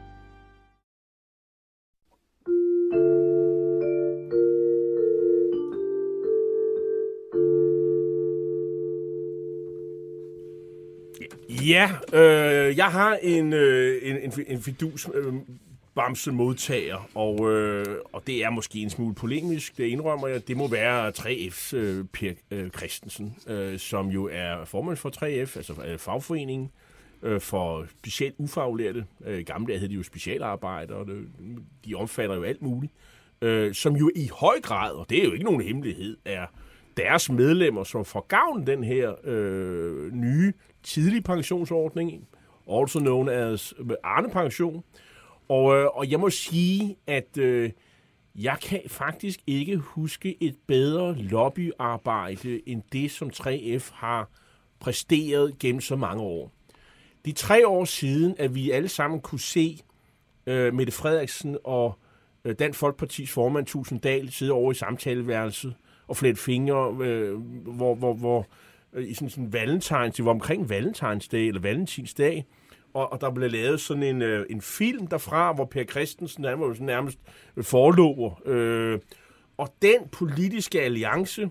Ja, øh, jeg har en, øh, en, en, en fidus øh, bamse modtager, og, øh, og det er måske en smule polemisk, det indrømmer jeg. Det må være tre F's øh, Per øh, Christensen, øh, som jo er formand for tre F, altså øh, fagforeningen øh, for specielt ufaglærte. Øh, I gamle dage hed de jo specialarbejdere, det, de omfatter jo alt muligt, øh, som jo i høj grad, og det er jo ikke nogen hemmelighed, er deres medlemmer, som får gavn den her øh, nye tidlige pensionsordning, also known as Arne-pension. Og, øh, og jeg må sige, at øh, jeg kan faktisk ikke huske et bedre lobbyarbejde, end det, som tre F har præsteret gennem så mange år. De tre år siden, at vi alle sammen kunne se øh, Mette Frederiksen og øh, Dansk Folkepartis formand Tulsendal sidde over i samtaleværelset og flette fingre, øh, hvor, hvor, hvor øh, i sådan, sådan Valentines, det var omkring Valentinsdag eller Valentinsdag, og, og der blev lavet sådan en, øh, en film derfra, hvor Per Christensen han var jo sådan nærmest forlover. Øh, og den politiske alliance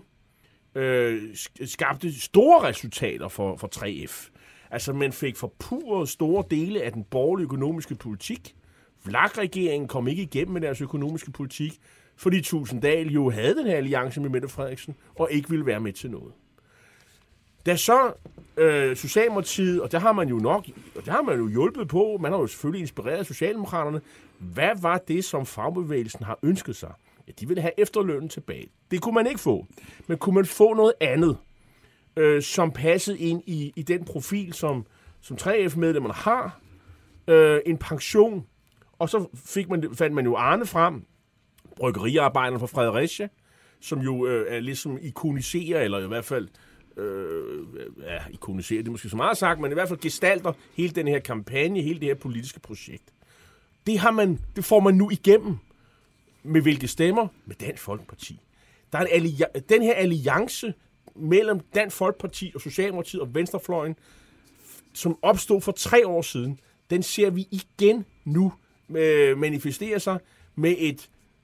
øh, skabte store resultater for, for tre F. Altså man fik forpurret store dele af den borgerlige økonomiske politik. V L A K-regeringen kom ikke igennem med deres økonomiske politik, fordi Tulsendal jo havde den her alliance med Mette Frederiksen, og ikke ville være med til noget. Da så øh, Socialdemokratiet, og der har man jo nok, og der har man jo hjulpet på, man har jo selvfølgelig inspireret Socialdemokraterne, hvad var det, som fagbevægelsen har ønsket sig? Ja, de ville have efterlønnen tilbage. Det kunne man ikke få. Men kunne man få noget andet, øh, som passede ind i, i den profil, som, som tre F-medlemmerne har, øh, en pension, og så fik man, fandt man jo Arne frem, bryggeriarbejderne fra Fredericia, som jo øh, er ligesom ikoniserer, eller i hvert fald Øh, ja, ikoniserer, det er måske så meget sagt, men i hvert fald gestalter hele den her kampagne, hele det her politiske projekt. Det, har man, det får man nu igennem. Med hvilke stemmer? Med Dansk Folkeparti. Der er en alli- den her alliance mellem Dansk Folkeparti og Socialdemokratiet og Venstrefløjen, som opstod for tre år siden, den ser vi igen nu øh, manifestere sig med et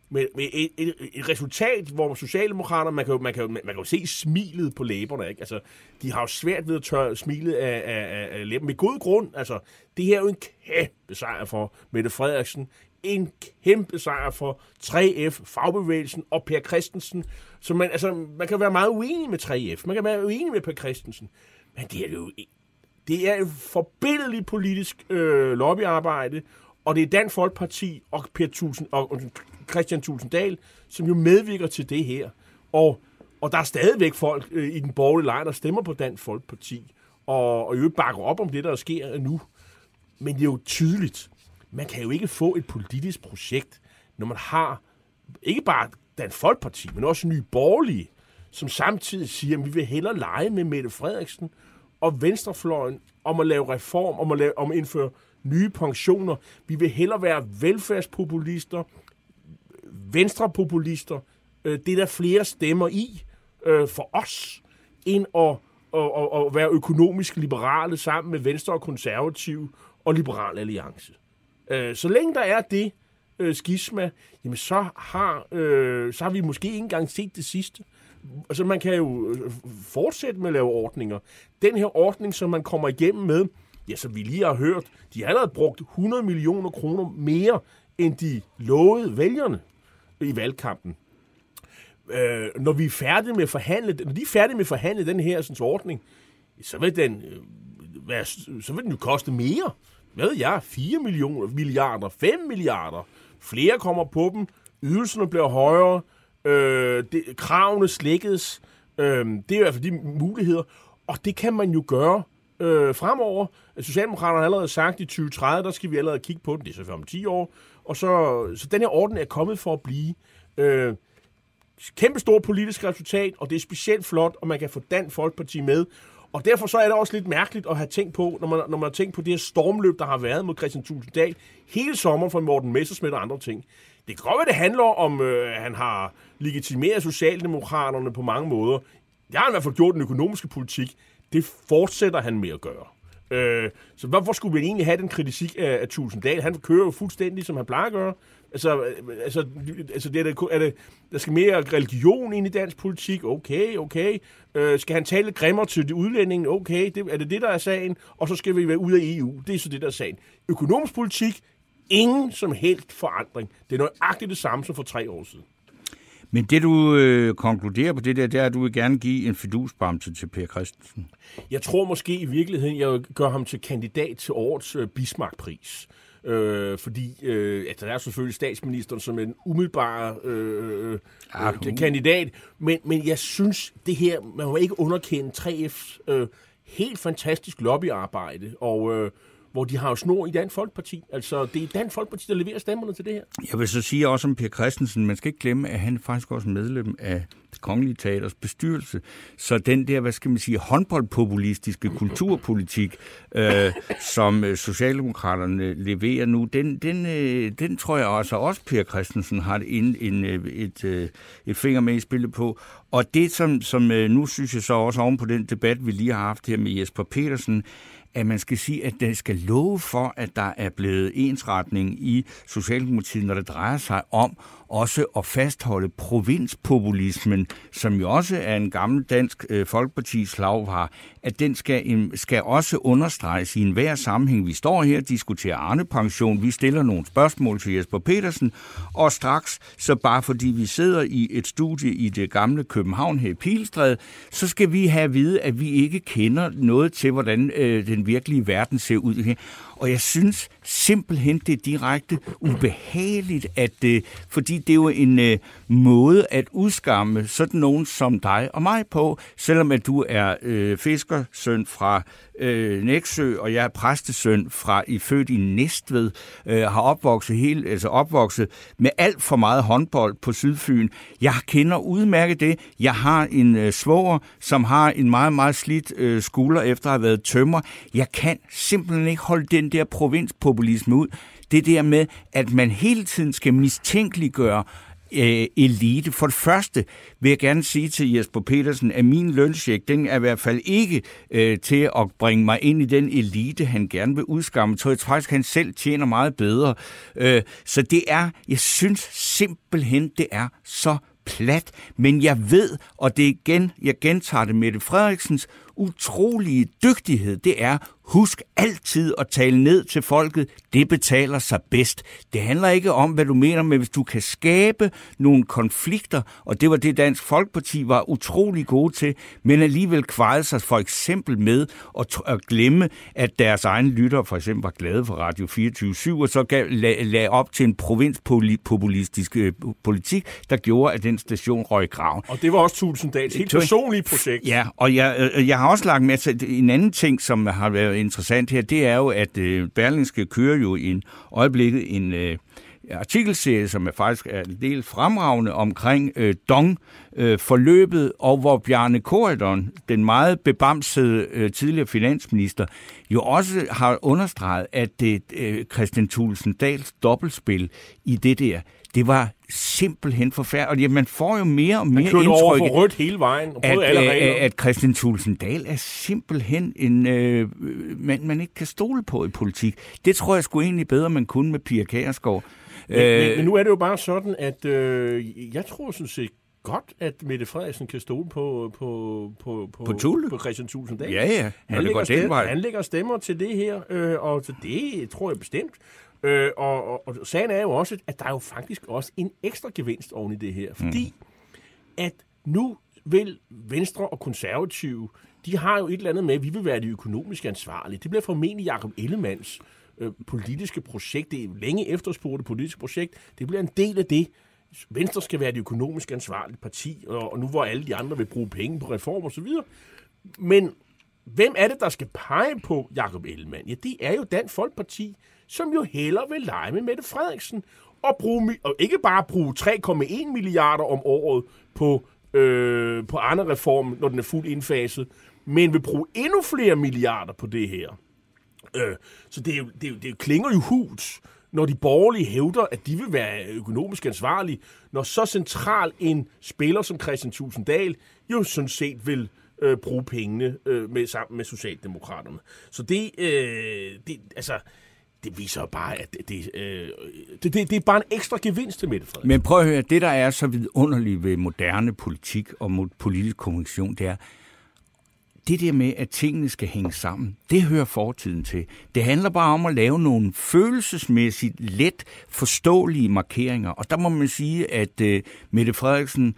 med, med et, et, et resultat, hvor Socialdemokraterne, man kan jo, man kan jo, man kan jo se smilet på læberne, ikke? Altså, de har jo svært ved at tørre smilet af, af, af læben. Med god grund, altså, det her er jo en kæmpe sejr for Mette Frederiksen, en kæmpe sejr for tre F, fagbevægelsen og Per Christensen. Så man, altså, man kan være meget uenig med tre F, man kan være uenig med Per Christensen, men det er jo det er et forbilledeligt politisk øh, lobbyarbejde, og det er Dansk Folkeparti og Per Tusind og Kristian Thulesen Dahl, som jo medvirker til det her. Og, og der er stadigvæk folk øh, i den borgerlige lejr, der stemmer på Dansk Folkeparti, og, og jo bakker op om det, der sker nu. Men det er jo tydeligt, man kan jo ikke få et politisk projekt, når man har ikke bare Dansk Folkeparti, men også Nye Borgerlige, som samtidig siger, at vi vil hellere lege med Mette Frederiksen og venstrefløjen om at lave reform, om at, lave, om at indføre nye pensioner. Vi vil hellere være velfærdspopulister, venstrepopulister. Øh, det er der flere stemmer i øh, for os, end at, at, at, at være økonomisk liberale sammen med Venstre og Konservative og Liberal Alliance. Øh, så længe der er det øh, skisma, jamen så har, øh, så har vi måske ikke engang set det sidste. Altså man kan jo fortsætte med at lave ordninger. Den her ordning, som man kommer igennem med, ja, som vi lige har hørt, de har allerede brugt hundrede millioner kroner mere, end de lovede vælgerne i valgkampen. Øh, når vi er færdige med at forhandle, når de er færdige med at forhandle den her sådan, ordning, så vil den, øh, være, så vil den jo koste mere. Hvad ved jeg? fire millioner, milliarder, fem milliarder. Flere kommer på dem, ydelserne bliver højere, øh, det, kravene slækkes. Øh, det er i hvert fald de muligheder, og det kan man jo gøre øh, fremover. Socialdemokraterne har allerede sagt, i tyve tredive, der skal vi allerede kigge på den, det er så om ti år, og så, så den her ordning er kommet for at blive. Øh, kæmpe stor politisk resultat, og det er specielt flot, og man kan få Dansk Folkeparti med. Og derfor så er det også lidt mærkeligt at have tænkt på, når man, når man har tænkt på det her stormløb, der har været mod Kristian Thulesen Dahl hele sommeren fra Morten Messerschmidt og andre ting. Det kan godt være, det handler om, øh, at han har legitimeret Socialdemokraterne på mange måder. Jeg har i hvert fald gjort den økonomiske politik. Det fortsætter han med at gøre. Øh, så hvorfor skulle vi egentlig have den kritik af, af Thulesen Dahl? Han kører jo fuldstændig, som han plejer at gøre. Altså, altså, altså det er, det, er det, der skal mere religion ind i dansk politik? Okay, okay. Øh, skal han tale lidt grimmere til de udlændinge? Okay, det, er det det, der er sagen? Og så skal vi være ude af E U. Det er så det, der er sagen. Økonomisk politik, ingen som helst forandring. Det er nøjagtigt det samme som for tre år siden. Men det, du øh, konkluderer på det der, det er, at du vil gerne give en fidusbamse til Per Christensen. Jeg tror måske i virkeligheden, jeg gør ham til kandidat til årets øh, Bismarck-pris. Øh, fordi øh, altså, der er selvfølgelig statsministeren som en umiddelbar øh, øh, ah, uh. kandidat, men, men jeg synes, det her, man må ikke underkende tre F's øh, helt fantastisk lobbyarbejde, og øh, hvor de har jo snor i Dansk Folkeparti. Altså, det er Dansk Folkeparti, der leverer stemmerne til det her. Jeg vil så sige også om Per Christensen, man skal ikke glemme, at han faktisk også er medlem af Det Kongelige Teaters bestyrelse. Så den der, hvad skal man sige, håndboldpopulistiske kulturpolitik, øh, som Socialdemokraterne leverer nu, den, den, øh, den tror jeg også, også Per Christensen har en, en, et, et, et finger med i spillet på. Og det, som, som nu synes jeg så også oven på den debat, vi lige har haft her med Jesper Petersen, at man skal sige, at det skal love for, at der er blevet ensretning i Socialdemokratiet, når det drejer sig om også at fastholde provinspopulismen, som jo også er en gammel dansk øh, folkepartis slagvare, at den skal, skal også understreges i enhver sammenhæng. Vi står her og diskuterer Arne-pension, vi stiller nogle spørgsmål til Jesper Petersen, og straks, så bare fordi vi sidder i et studie i det gamle København her i Pilestræde, så skal vi have at vide, at vi ikke kender noget til, hvordan øh, den virkelige verden ser ud her. Og jeg synes simpelthen, det er direkte ubehageligt, at, øh, fordi det er jo en øh, måde at udskamme sådan nogen som dig og mig på, selvom at du er øh, fiskersøn fra øh, Nexø, og jeg er præstesøn fra i født i Næstved, øh, har opvokset, helt, altså opvokset med alt for meget håndbold på Sydfyn. Jeg kender udmærket det. Jeg har en øh, svoger, som har en meget, meget slidt øh, skulder efter at have været tømrer. Jeg kan simpelthen ikke holde den der provinspopulisme ud. Det der med, at man hele tiden skal mistænkeliggøre øh, elite. For det første vil jeg gerne sige til Jesper Petersen, at min løncheck, den er i hvert fald ikke øh, til at bringe mig ind i den elite, han gerne vil udskamme. Jeg tror jeg faktisk, han selv tjener meget bedre. Øh, så det er, jeg synes simpelthen, det er så plat. Men jeg ved, og det er igen, jeg gentager det, Mette Frederiksens utrolige dygtighed, det er, husk altid at tale ned til folket. Det betaler sig bedst. Det handler ikke om, hvad du mener, men hvis du kan skabe nogle konflikter, og det var det, Dansk Folkeparti var utrolig gode til, men alligevel kvarede sig for eksempel med at, t- at glemme, at deres egne lyttere for eksempel var glade for Radio fireogtyve syv, og så lagde la- op til en provinspopulistisk øh, politik, der gjorde, at den station røg i graven. Og det var også Tulsendals helt personlige projekt. Ja, og jeg, øh, jeg har også lagt med til en anden ting, som har været interessant her, det er jo, at øh, Berlingske kører jo i en øjeblikket en øh, artikelserie, som er faktisk er en del fremragende omkring øh, Dong-forløbet, øh, og hvor Bjarne Corydon, den meget bebamsede øh, tidligere finansminister, jo også har understreget, at det øh, Kristian Thulesen Dahls dobbeltspil i det der, det var simpelthen forfærdeligt. Man får jo mere og mere indtryk over for rødt hele vejen, og at, alle at, at Kristian Thulesen Dahl er simpelthen en øh, man, man ikke kan stole på i politik. Det tror jeg sgu egentlig bedre, man kunne med Pia Kjærsgaard. Men, øh, men, men nu er det jo bare sådan, at øh, jeg tror sådan set godt, at Mette Frederiksen kan stole på på på på, på, på Kristian Thulesen Dahl. Ja, ja. Han lægger, stemmer, han lægger stemmer til det her, øh, og til det tror jeg bestemt. Øh, og, og, og sagen er jo også, at der er jo faktisk også en ekstra gevinst oven i det her. Fordi mm. at nu vil Venstre og Konservative, de har jo et eller andet med, at vi vil være de økonomisk ansvarlige. Det bliver formentlig Jakob Ellemanns øh, politiske projekt. Det er længe efterspurgte politiske projekt. Det bliver en del af det. Venstre skal være det økonomisk ansvarlige parti, og, og nu hvor alle de andre vil bruge penge på reform og så videre. Men hvem er det, der skal pege på Jakob Ellemann? Ja, det er jo Dansk Folkeparti, som jo hellere vil lege med Mette Frederiksen, og, bruge, og ikke bare bruge tre komma en milliarder om året på, øh, på andre reform, når den er fuldt indfaset, men vil bruge endnu flere milliarder på det her. Øh, så det, er jo, det, er jo, det klinger jo hult, når de borgerlige hævder, at de vil være økonomisk ansvarlige, når så central en spiller som Kristian Thulesen Dahl jo sådan set vil øh, bruge pengene øh, med, sammen med Socialdemokraterne. Så det, øh, det altså... Det viser bare, at det, det, øh, det, det, det er bare en ekstra gevinst til Mette Frederiksen. Men prøv at høre, det der er så vidunderligt ved moderne politik og politisk kommunikation, det er, det der med, at tingene skal hænge sammen, det hører fortiden til. Det handler bare om at lave nogle følelsesmæssigt let forståelige markeringer. Og der må man sige, at uh, Mette Frederiksen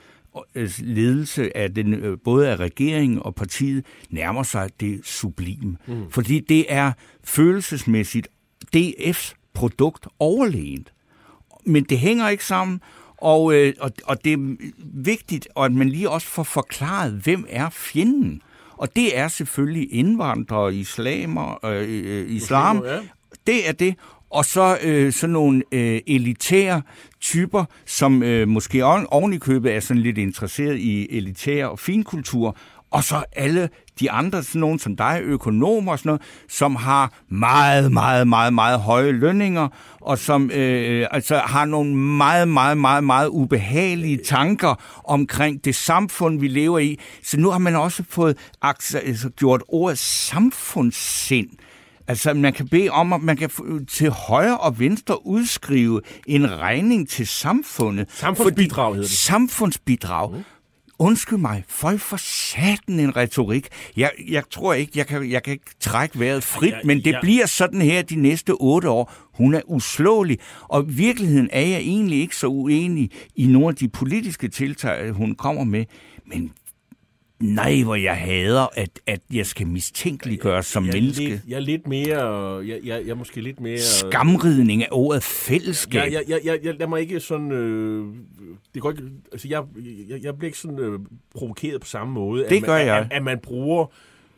ledelse af den, både af regeringen og partiet nærmer sig det sublime. Mm. Fordi det er følelsesmæssigt D F's produkt overlegent. Men det hænger ikke sammen, og, øh, og, og det er vigtigt, at man lige også får forklaret, hvem er fjenden. Og det er selvfølgelig indvandrere, islamer, øh, islam. Okay, ja. Det er det. Og så øh, sådan nogle øh, elitære typer, som øh, måske oven i købet er sådan lidt interesseret i elitær og finkultur, og så alle de andre, sådan nogle som dig, økonomer og sådan noget, som har meget, meget, meget, meget høje lønninger, og som øh, altså har nogle meget, meget, meget, meget ubehagelige tanker omkring det samfund, vi lever i. Så nu har man også fået altså, gjort ordet samfundssind. Altså, man kan bede om, at man kan til højre og venstre udskrive en regning til samfundet. Samfundsbidrag hedder det. Samfundsbidrag. Mm. Undskyld mig, for for satan en retorik. Jeg, jeg tror ikke, jeg kan, jeg kan ikke trække vejret frit, ja, men det ja. bliver sådan her de næste otte år. Hun er uslåelig, og i virkeligheden er jeg egentlig ikke så uenig i nogle af de politiske tiltag, hun kommer med, men nej, hvor jeg hader, at, at jeg skal mistænkeliggøres som jeg, menneske. Lidt, jeg er lidt mere, jeg, jeg, jeg er måske lidt mere... Skamridning af ordet fællesskab. Jeg, jeg, jeg, jeg, lad mig ikke sådan... Øh, det går ikke, altså jeg, jeg, jeg bliver ikke sådan øh, provokeret på samme måde. Det at gør man, jeg. At, at man bruger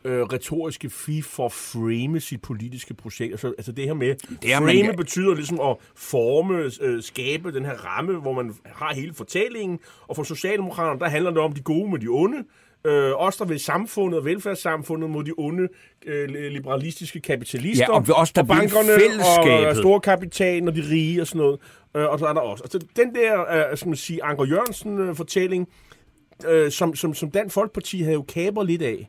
øh, retoriske fif for at frame sit politiske projekt. Altså, altså det her med, det frame man... betyder ligesom at forme, øh, skabe den her ramme, hvor man har hele fortællingen, og for Socialdemokraterne, der handler det om de gode med de onde, øh, os der vil samfundet og velfærdssamfundet mod de onde øh, liberalistiske kapitalister, ja, og, også, der og bankerne og storkapitalen og de rige og sådan noget. Øh, og så er der også. Altså, den der, øh, skal man sige, Anker Jørgensen-fortælling, øh, som, som, som Dansk Folkeparti havde jo kapret lidt af,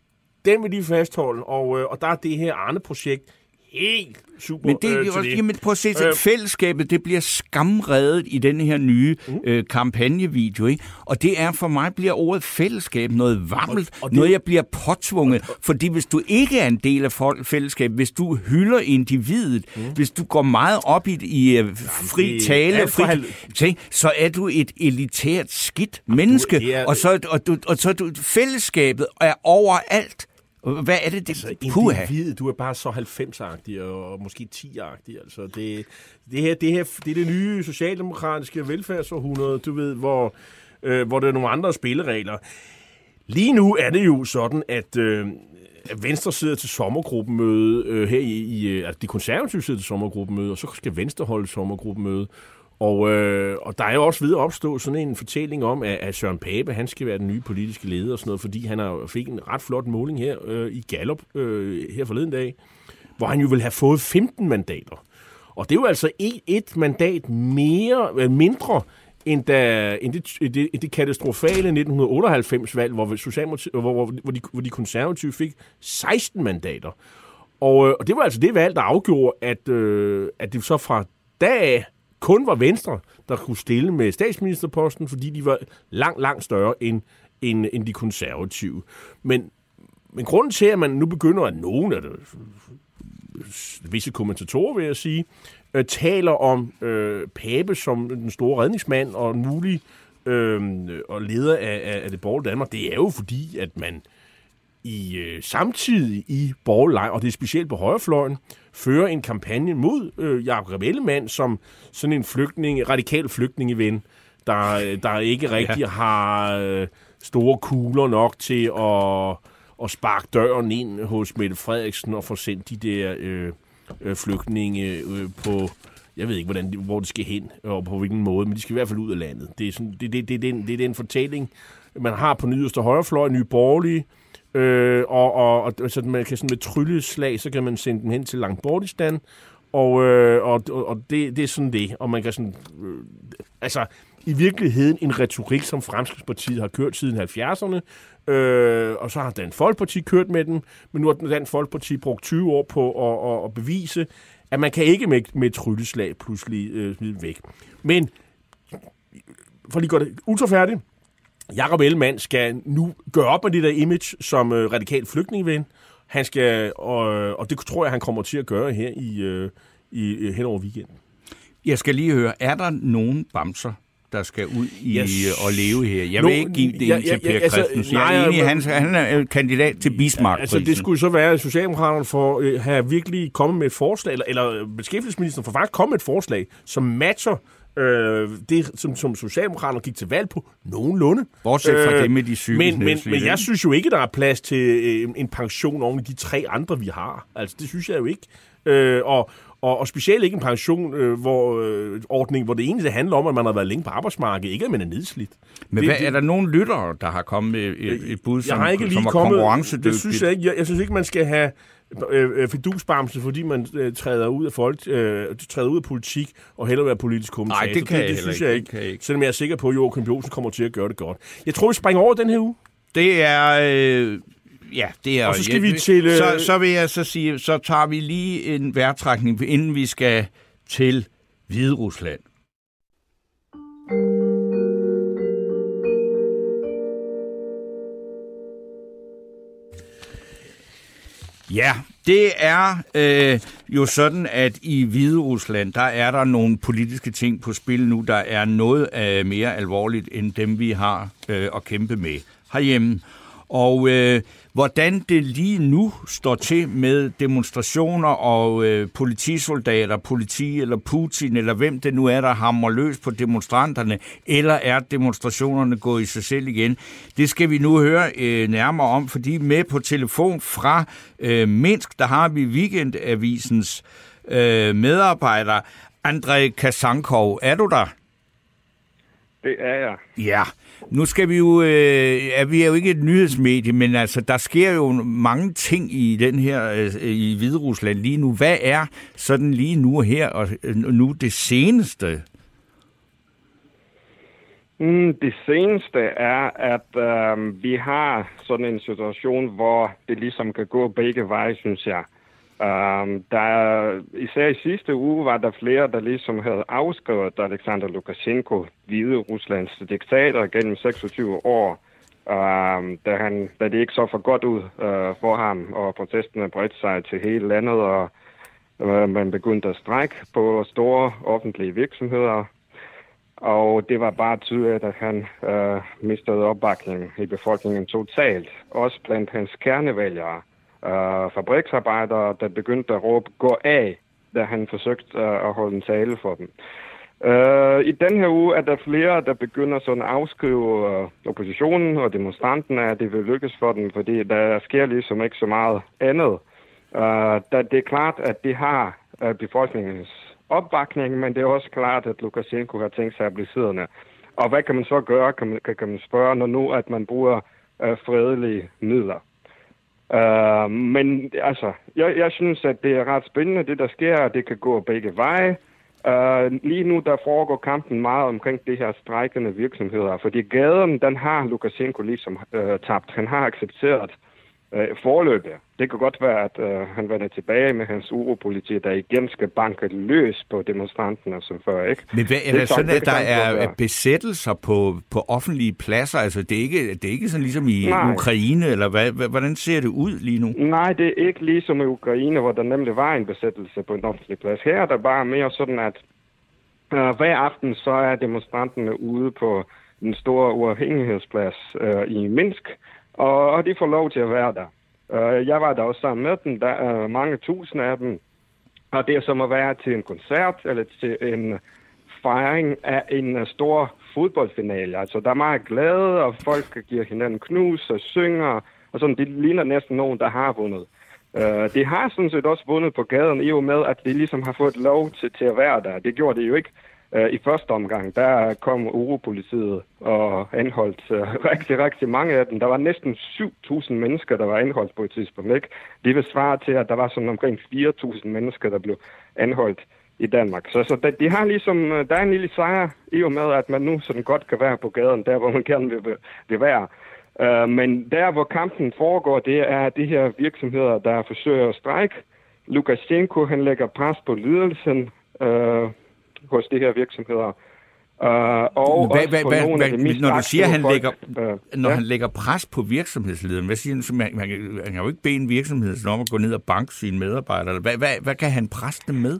den vil de fastholde, og, øh, og der er det her Arne-projekt helt super. Men det er øh, også, det. Jamen, prøv at se, øh, fællesskabet, det bliver skamredet i denne her nye mm. øh, kampagnevideo, ikke? Og det er, for mig bliver ordet fællesskab noget vammelt, og, og noget, jeg bliver påtvunget. Og, og, fordi hvis du ikke er en del af folk, fællesskab, hvis du hylder individet, mm. hvis du går meget op i, i uh, fri tale, og fri, ting, så er du et elitært skidt menneske, er, og så, og du, og så du, fællesskabet er overalt. Hvad er det, det altså, individet, du er bare så halvfems-agtig og måske ti-agtig. Altså, det, det, her, det her det er det nye socialdemokratiske velfærdsårhundrede, du ved, hvor, øh, hvor der er nogle andre spilleregler. Lige nu er det jo sådan, at, øh, at Venstre sidder til sommergruppemøde øh, her i, i altså de konservative sidder til sommergruppemøde, og så skal Venstre holde sommergruppemøde. Og, øh, og der er jo også ved at opstå sådan en fortælling om, at, at Søren Pape, han skal være den nye politiske leder og sådan noget, fordi han har fik en ret flot måling her øh, i Gallup øh, her forleden dag, hvor han jo vil have fået femten mandater. Og det er jo altså et, et mandat mere, øh, mindre end, da, end, det, det, det katastrofale nitten otteoghalvfems-valg, hvor, hvor, hvor, hvor, de, hvor de konservative fik seksten mandater. Og, øh, og det var altså det valg, der afgjorde, at, øh, at det så fra dag kun var Venstre, der kunne stille med statsministerposten, fordi de var langt, langt større end, end, end de konservative. Men, men grunden til, at man nu begynder, at nogen af det, visse kommentatorer, vil jeg sige, øh, taler om øh, Pape som den store redningsmand og mulig øh, og leder af, af det borgerlige Danmark, det er jo fordi, at man i øh, samtidig i borgerlig lejr, og det er specielt på højrefløjen, fører en kampagne mod øh, Jakob Ellemann som sådan en flygtning, radikal flygtningeven, der, der ikke rigtig ja. har øh, store kugler nok til at, at sparke døren ind hos Mette Frederiksen og få sendt de der øh, øh, flygtninge øh, på, jeg ved ikke, hvordan, hvor det skal hen og på hvilken måde, men de skal i hvert fald ud af landet. Det er, sådan, det, det, det, er, den, det er den fortælling, man har på den yderste højrefløj, Nye Borgerlige, Øh, og, og, og så man kan sådan med trylleslag, så kan man sende dem hen til Langbordistan, og, øh, og, og det, det er sådan det. Og man kan sådan, øh, altså i virkeligheden en retorik, som Fremskridtspartiet har kørt siden halvfjerdserne, øh, og så har Dansk Folkeparti kørt med den, men nu har Dansk Folkeparti brugt tyve år på at, at, at bevise, at man kan ikke med, med trylleslag pludselig øh, smide væk. Men for lige godt det ultrafærdigt, Jakob Ellemann skal nu gøre op med det der image som øh, radikal flygtningeven. Han skal, og, og det tror jeg, han kommer til at gøre her i, øh, i hen over weekenden. Jeg skal lige høre, er der nogen bamser, der skal ud i yes. og leve her? Jeg vil no, ikke give det ja, til Per ja, altså, Christensen. Jeg er enig, han, han er kandidat til Bismarck. Altså, det skulle så være, at Socialdemokraterne for øh, have virkelig kommet med et forslag, eller, eller beskæftigelsesministeren for faktisk komme med et forslag, som matcher Øh, det, som, som Socialdemokraterne gik til valg på, nogenlunde. Bortset fra øh, det med de syge. Men, men, men jeg synes jo ikke, der er plads til øh, en pension oven i de tre andre, vi har. Altså, det synes jeg jo ikke. Øh, og, og, og specielt ikke en pension, øh, hvor, øh, ordning, hvor det eneste handler om, at man har været længe på arbejdsmarkedet, ikke at man er nedslidt. Men det, hvad, det, er der nogen lyttere, der har kommet med et, et bud, som, som er kommet, konkurrencedygtigt? Det synes jeg ikke. Jeg, jeg synes ikke, man skal have øh, fidusbamse, fordi man øh, træder ud af folk, øh, træder ud af politik og hellere være politisk kommentator. Nej, det kan det, jeg det synes ikke. jeg ikke. Jeg ikke. Selvom jeg er sikker på, at Joachim B. Olsen kommer til at gøre det godt. Jeg tror, vi springer over den her uge. Det er... Øh, ja, det er... Og så skal ja, vi til... Øh, så, så vil jeg så sige, så tager vi lige en vejrtrækning, inden vi skal til Hviderusland. Ja, det er øh, jo sådan, at i Hviderusland, der er der nogle politiske ting på spil nu, der er noget øh, mere alvorligt end dem, vi har øh, at kæmpe med herhjemme. Og øh, hvordan det lige nu står til med demonstrationer og øh, politisoldater, politi eller Putin, eller hvem det nu er, der hamrer løs på demonstranterne, eller er demonstrationerne gået i sig selv igen, det skal vi nu høre øh, nærmere om, fordi med på telefon fra øh, Minsk, der har vi Weekendavisens øh, medarbejder, Andrei Kasankov. Er du der? Det er jeg. Ja. Nu skal vi jo, øh, er vi er jo ikke et nyhedsmedie, men altså, der sker jo mange ting i den her, øh, i Hviderusland lige nu. Hvad er sådan lige nu og her, og nu det seneste? Mm, det seneste er, at øh, vi har sådan en situation, hvor det ligesom kan gå begge veje, synes jeg. Um, der, især i sidste uge var der flere, der ligesom havde afskrevet Alexander Lukashenko, Hvideruslands diktator, gennem seksogtyve år, um, da, han, da det ikke så for godt ud uh, for ham, og protesterne bredte sig til hele landet, og uh, man begyndte at strække på store offentlige virksomheder. Og det var bare tydeligt, at han uh, mistede opbakning i befolkningen totalt, også blandt hans kernevælgere. Uh, fabriksarbejdere, der begyndte at råbe, gå af, da han forsøgte uh, at holde en tale for dem. Uh, I den her uge er der flere, der begynder sådan at afskrive uh, oppositionen og demonstranterne, at det vil lykkes for dem, fordi der sker ligesom ikke så meget andet. Uh, da det er klart, at det har uh, befolkningens opbakning, men det er også klart, at Lukashenko har tænkt sig at blive siddende. Og hvad kan man så gøre, kan man, kan man spørge, når nu at man bruger uh, fredelige midler? Uh, men altså, jeg, jeg synes, at det er ret spændende, det der sker, og det kan gå begge veje. Uh, lige nu, der foregår kampen meget omkring de her strejkende virksomheder, fordi gaden, den har Lukashenko ligesom uh, tabt. Han har accepteret uh, forløbet. Det kan godt være, at uh, han vender tilbage med hans uropolitik, der igen skal banke løs på demonstranterne som før, ikke? Men hvad, er det, det sådan, at der er besættelser på, på offentlige pladser? Altså, det er ikke, det er ikke sådan ligesom i Nej. Ukraine, eller hvad, hvordan ser det ud lige nu? Nej, det er ikke ligesom i Ukraine, hvor der nemlig var en besættelse på en offentlig plads. Her er der bare mere sådan, at uh, hver aften så er demonstranterne ude på den store uafhængighedsplads uh, i Minsk, og, og de får lov til at være der. Uh, jeg var der også sammen med dem, der er mange tusind af dem, og det er som at være til en koncert eller til en fejring af en stor fodboldfinale. Altså, der er meget glade, og folk giver hinanden knus og synger, og sådan, det ligner næsten nogen, der har vundet. Uh, det har sådan set også vundet på gaden, i og med, at de ligesom har fået lov til, til at være der. Det gjorde det jo ikke. Uh, I første omgang, der kom uropolitiet og anholdt uh, rigtig, rigtig mange af dem. Der var næsten syv tusind mennesker, der var anholdt på et tidspunkt, ikke? Det vil svare til, at der var sådan omkring fire tusind mennesker, der blev anholdt i Danmark. Så, så de, de har ligesom, der er en lille sejr i og med, at man nu sådan godt kan være på gaden, der hvor man gerne vil, vil være. Uh, men der, hvor kampen foregår, det er de her virksomheder, der forsøger at strejke. Lukashenko, han lægger pres på ledelsen uh, hos de her virksomheder. Uh, og hvad, hvad, hvad, nogle hvad, af de mest når du siger, han folk, lægger, uh, når ja. han lægger pres på virksomhedslederen, hvad siger han? Man, man, han kan jo ikke bede en virksomhed om at gå ned og banke sine medarbejdere. Hvad, hvad, hvad kan han presse dem med?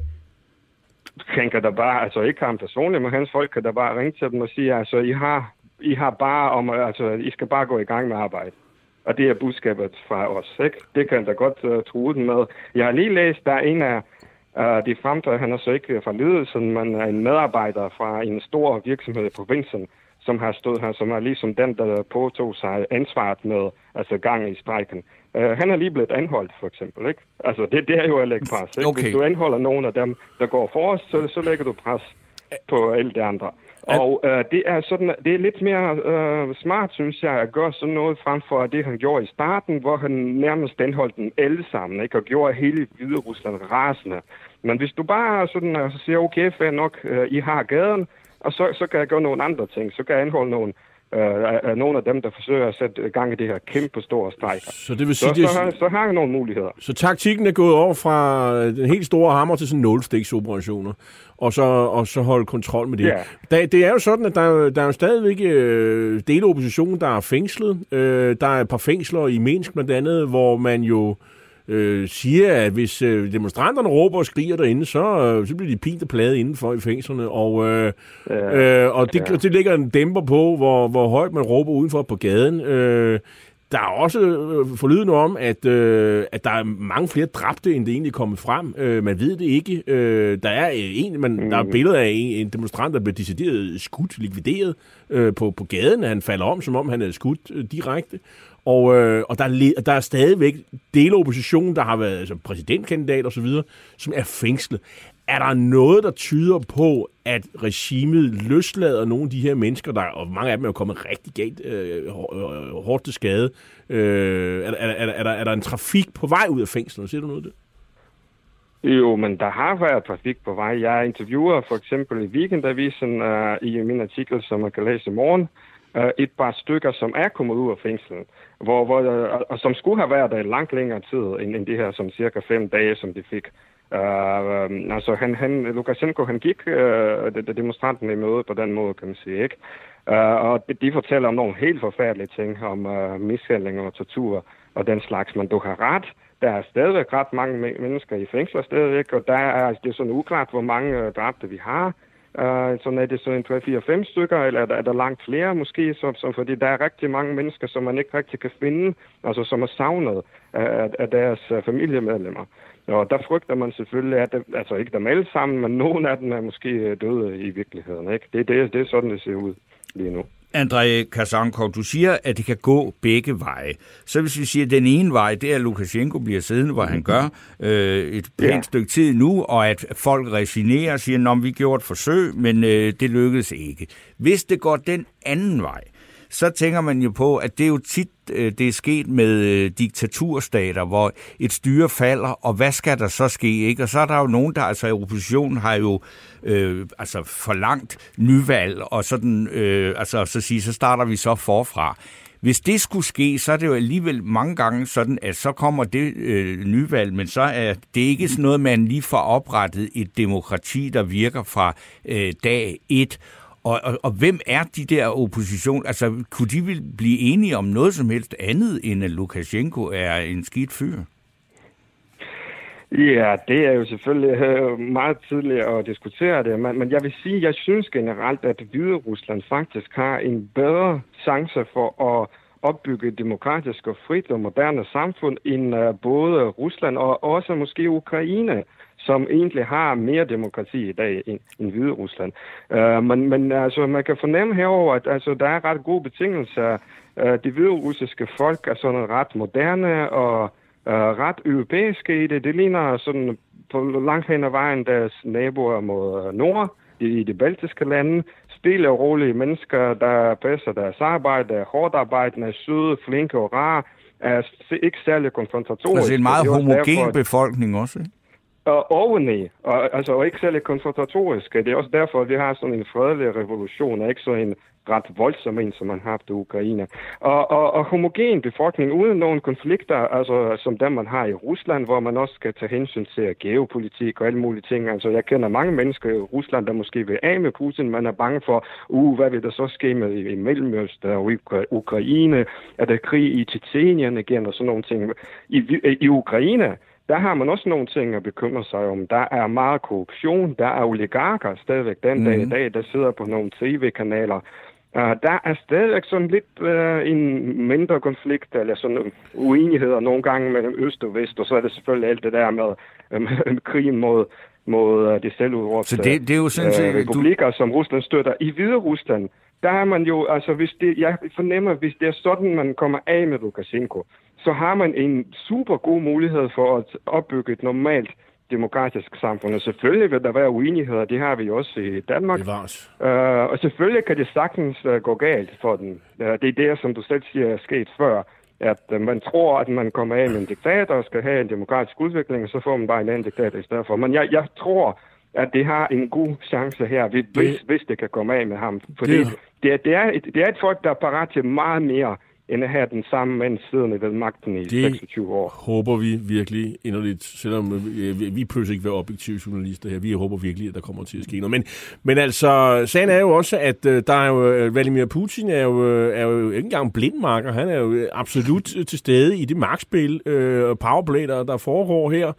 Han kan da bare, altså ikke ham personligt, men hans folk kan da bare ringe til dem og sige, altså I har, I har bare om, altså I skal bare gå i gang med arbejde. Og det er budskabet fra os, ikke? Det kan han da godt uh, true den med. Jeg har lige læst, der er en af Uh, de fremtræder, han er så ikke fra ledelsen, men er en medarbejder fra en stor virksomhed i provinsen, som har stået her, som er ligesom den, der påtog sig ansvaret med altså gang i strejken. Uh, han er lige blevet anholdt, for eksempel, ikke? Altså, det, det er jo at lægge pres, ikke? Okay. Hvis du anholder nogen af dem, der går for os, så, så lægger du pres på alle de andre. Og uh, det er sådan, det er lidt mere uh, smart, synes jeg, at gøre sådan noget frem for det, han gjorde i starten, hvor han nærmest anholdt dem alle sammen, ikke? Og gjorde hele Hviderusland rasende. Men hvis du bare sådan, altså, siger, okay, fair nok, uh, I har gaden, og så, så kan jeg gøre nogle andre ting. Så kan jeg anholde nogle, uh, nogle af dem, der forsøger at sætte gang i det her kæmpe store strejker. Så det vil sige, så, så, har, så har jeg nogle muligheder. Så taktikken er gået over fra den helt store hammer til sådan nulstiksoperationer, og så, og så holde kontrol med det. Yeah. Da, det er jo sådan, at der, der er jo stadigvæk øh, dele af oppositionen, der er fængslet. Øh, der er et par fængsler i Minsk blandt andet, hvor man jo øh, siger, at hvis øh, demonstranterne råber og skriger derinde, så, øh, så bliver de pint og plade indenfor i fængslerne. Og, øh, yeah. øh, og det, yeah. det lægger en dæmper på, hvor, hvor højt man råber udenfor på gaden. Øh, Der er også øh, forlydende om, at, øh, at der er mange flere dræbte, end det egentlig er kommet frem. Øh, man ved det ikke. Øh, der er en, man, mm. der er billeder af en, en demonstrant, der bliver decideret skudt, likvideret øh, på, på gaden. Han falder om, som om han er skudt øh, direkte. Og, øh, og der, er, der er stadigvæk dele af oppositionen, der har været altså præsidentkandidat og så videre, som er fængslet. Er der noget, der tyder på, at regimet løslader nogle af de her mennesker, der, og mange af dem er jo kommet rigtig galt, øh, hårdt til skade? Øh, er, er, er, er, der, er der en trafik på vej ud af fængslerne? Ser du noget af det? Jo, men der har været trafik på vej. Jeg interviewer for eksempel i Weekendavisen uh, i min artikel, som man kan læse i morgen, uh, et par stykker, som er kommet ud af fængslen, hvor, hvor, uh, og som skulle have været der i langt længere tid, end, end de her som cirka fem dage, som de fik. Uh, altså han, han, Lukashenko, han gik uh, demonstranten i møde på den måde, kan man sige, ikke? Uh, og de fortæller om nogle helt forfærdelige ting, om uh, mishandling og tortur og den slags, men du har ret. Der er stadigvæk ret mange mennesker i fængsler stadigvæk, og der er det er sådan uklart, hvor mange uh, dræbte vi har. Uh, sådan er det sådan en tre, fire, fem stykker, eller er der, er der langt flere måske, så, så, fordi der er rigtig mange mennesker, som man ikke rigtig kan finde, altså som er savnet af, af deres uh, familiemedlemmer. Og der frygter man selvfølgelig, at det, altså ikke dem alle sammen, men nogle af dem er måske døde i virkeligheden. Ikke? Det, det, det er sådan, det ser ud lige nu. Andrej Kasankov, du siger, at det kan gå begge veje. Så hvis vi siger, at den ene vej, det er, at Lukashenko bliver siddende, hvor han gør øh, et pænt ja. stykke tid nu, og at folk resignerer og siger, at vi gjorde et forsøg, men øh, det lykkedes ikke. Hvis det går den anden vej, så tænker man jo på, at det er jo tit, det er sket med diktaturstater, hvor et styre falder, og hvad skal der så ske, ikke? Og så er der jo nogen, der altså i oppositionen har jo øh, altså forlangt nyvalg, og sådan, øh, altså så sige, så starter vi så forfra. Hvis det skulle ske, så er det jo alligevel mange gange sådan, at så kommer det øh, nyvalg, men så er det ikke sådan noget, man lige får oprettet et demokrati, der virker fra øh, dag et. Og, og, og hvem er de der opposition? Altså, kunne de vil blive enige om noget som helst andet, end at Lukashenko er en skidt fyr? Ja, det er jo selvfølgelig meget tidligt at diskutere det, men, men jeg vil sige, jeg synes generelt, at Hviderusland faktisk har en bedre chance for at opbygge et demokratisk og frit og moderne samfund end uh, både Rusland og også måske Ukraine, som egentlig har mere demokrati i dag end, end Hviderusland. Uh, men, men altså, man kan fornemme herover, at altså, der er ret gode betingelser. Uh, de hviderussiske folk er sådan ret moderne og uh, ret europæiske i det. Det ligner sådan på langt hen ad vejen deres naboer mod nord, i, i de baltiske lande. Stille og rolige mennesker, der passer deres arbejde, er hårdt arbejdende, er søde, flinke og rare, er ikke særlig konfrontatoriske. Altså en meget homogen derfor, befolkning også, ikke? Og oveni, og, altså og ikke særlig konfrontatoriske. Det er også derfor, at vi har sådan en fredelig revolution, og ikke så en ret voldsom en, som man har haft i Ukraine. Og, og, og homogen befolkning uden nogen konflikter, altså som dem man har i Rusland, hvor man også skal tage hensyn til geopolitik og alle mulige ting. Altså jeg kender mange mennesker i Rusland, der måske vil af med Putin. Man er bange for, uh, hvad vil der så ske med i, i Mellemøsten og i Ukraine? Er der krig i Tjetjenien igen og sådan nogle ting? I, i, i Ukraine, der har man også nogle ting at bekymre sig om. Der er meget korruption, der er oligarker stadigvæk den dag i dag, der sidder på nogle tv-kanaler. Uh, der er stadigvæk sådan lidt uh, en mindre konflikt, eller sådan uenigheder nogle gange mellem øst og vest, og så er det selvfølgelig alt det der med um, krigen mod, mod uh, de selvudråbte det, det er jo sådan, uh, republikker, du... som Rusland støtter. I Hviderusland, der er man jo, altså hvis det, jeg fornemmer, hvis det er sådan, man kommer af med Lukashenko, så har man en super god mulighed for at opbygge et normalt demokratisk samfund. Og selvfølgelig vil der være uenigheder, det har vi også i Danmark. Uh, og selvfølgelig kan det sagtens uh, gå galt for den. Uh, det er det, som du selv siger, er sket før, at uh, man tror, at man kommer af med en diktator og skal have en demokratisk udvikling, og så får man bare en anden diktator i stedet for. Men jeg, jeg tror, at det har en god chance her, hvis det, hvis det kan komme af med ham. Fordi det, det, det, er et, det er et folk, der er parat til meget mere, end at have den samme mand siddende ved magten i det seksogtyve år. Håber vi virkelig inderligt, selvom vi, vi prøver ikke at være objektive journalister her. Vi håber virkelig, at der kommer til at ske noget. Men, men altså, sagen er jo også, at der er jo, Vladimir Putin er jo, er jo ikke engang blindmarker. Han er jo absolut til stede i det magtspil og øh, powerplay, der, der foregår her.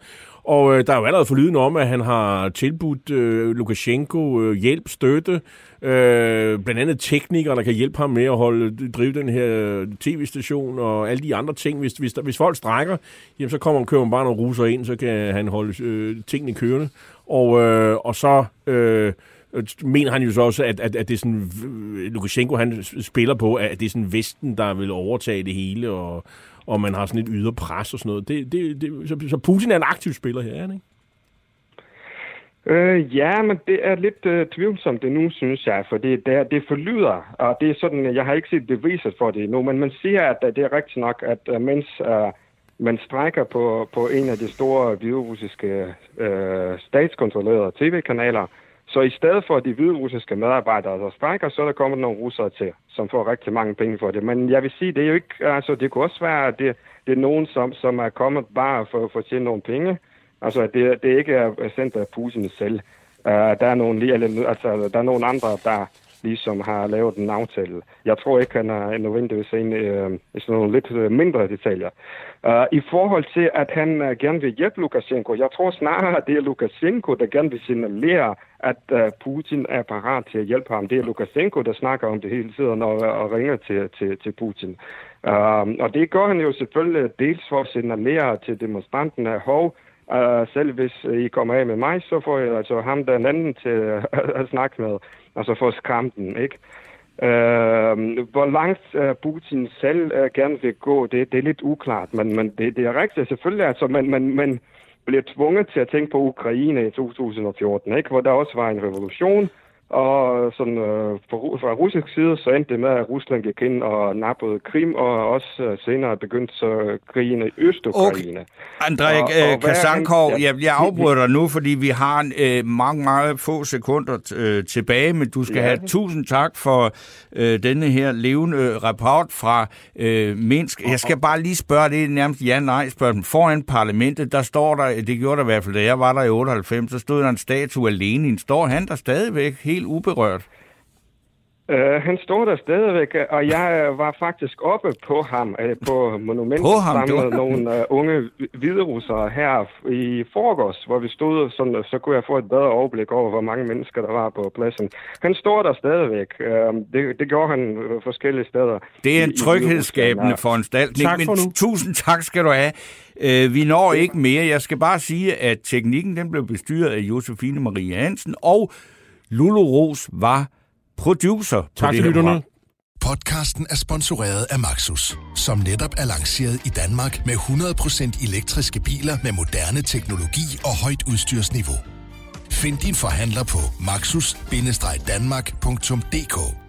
Og øh, der er jo allerede forlydende om, at han har tilbudt øh, Lukashenko øh, hjælp, støtte, øh, blandt andet teknikere, der kan hjælpe ham med at holde, drive den her tv-station og alle de andre ting. Hvis, hvis, hvis folk strækker, jamen, så kommer man køber man bare nogle russer ind, så kan han holde øh, tingene kørende. Og, øh, og så øh, mener han jo så også, at, at, at det er sådan, Lukashenko han spiller på, at det er sådan Vesten, der vil overtage det hele, og, og man har sådan et ydre pres og sådan noget. Det, det, det, så, så Putin er en aktiv spiller her, er han ikke? Øh, ja, men det er lidt øh, tvivlsomt det nu, synes jeg, for det, det, det forlyder, og det er sådan, jeg har ikke set beviset for det endnu, men man siger, at det er rigtigt nok, at uh, mens uh, man strækker på, på en af de store hviderussiske øh, statskontrollerede tv-kanaler, så i stedet for de hviderussiske medarbejdere, der strækker, så er der kommet nogle russere til, som får rigtig mange penge for det. Men jeg vil sige, det er jo ikke, altså det kunne også være, at det, det er nogen, som, som er kommet bare for, for at tjene nogle penge. Altså det, det ikke er sendt af Putin selv. Uh, der er nogle, altså der er nogle andre, der ligesom har lavet en aftale. Jeg tror ikke, han er nødvendigvis inde øh, i sådan nogle lidt mindre detaljer. Uh, I forhold til, at han uh, gerne vil hjælpe Lukashenko, jeg tror snarere, at det er Lukashenko, der gerne vil signalere, at uh, Putin er parat til at hjælpe ham. Det er Lukashenko, der snakker om det hele tiden og, og ringer til, til, til Putin. Uh, og det gør han jo selvfølgelig dels for at signalere til demonstranterne, at hov, Uh, selv hvis I kommer af med mig, så får jeg altså ham den anden til uh, at snakke med, altså for skræmten, ikke? Uh, hvor langt uh, Putin selv uh, gerne vil gå, det, det er lidt uklart, men, men det, det er rigtigt selvfølgelig, altså man, man, man bliver tvunget til at tænke på Ukraine i to tusind og fjorten, ikke? Hvor der også var en revolution, og sådan, øh, fra russisk side, så endte det med, at Rusland gik ind og nappede Krim, og også øh, senere begyndte så krigen i Øst-Ukraine. Okay. Andrej øh, Kasankov, ja. jeg, jeg afbryder dig nu, fordi vi har øh, mange, mange få sekunder øh, tilbage, men du skal ja. have tusind tak for øh, denne her levende rapport fra øh, Minsk. Jeg skal bare lige spørge, det er nærmest ja-nej-spørgsmål. Foran parlamentet, der står der, det gjorde der i hvert fald, da jeg var der i otteoghalvfems, så stod der en statue alene. Står han der stadigvæk helt uberørt? Uh, han står der stadigvæk, og jeg var faktisk oppe på ham, uh, på monumentet, på ham, sammen med nogle uh, unge hviderussere her i forgårs, hvor vi stod, sådan, så kunne jeg få et bedre overblik over, hvor mange mennesker der var på pladsen. Han står der stadigvæk. Uh, det, det gjorde han uh, forskellige steder. Det er en tryghedsskabende foranstaltning, men tusind tak skal du have. Uh, vi når ikke mere. Jeg skal bare sige, at teknikken den blev bestyret af Josefine Marie Hansen, og Lulu Ros var producer på tak det her program. Podcasten er sponsoreret af Maxus, som netop er lanceret i Danmark med hundrede procent elektriske biler med moderne teknologi og højt udstyrsniveau. Find din forhandler på maxus bindestreg danmark punktum d k.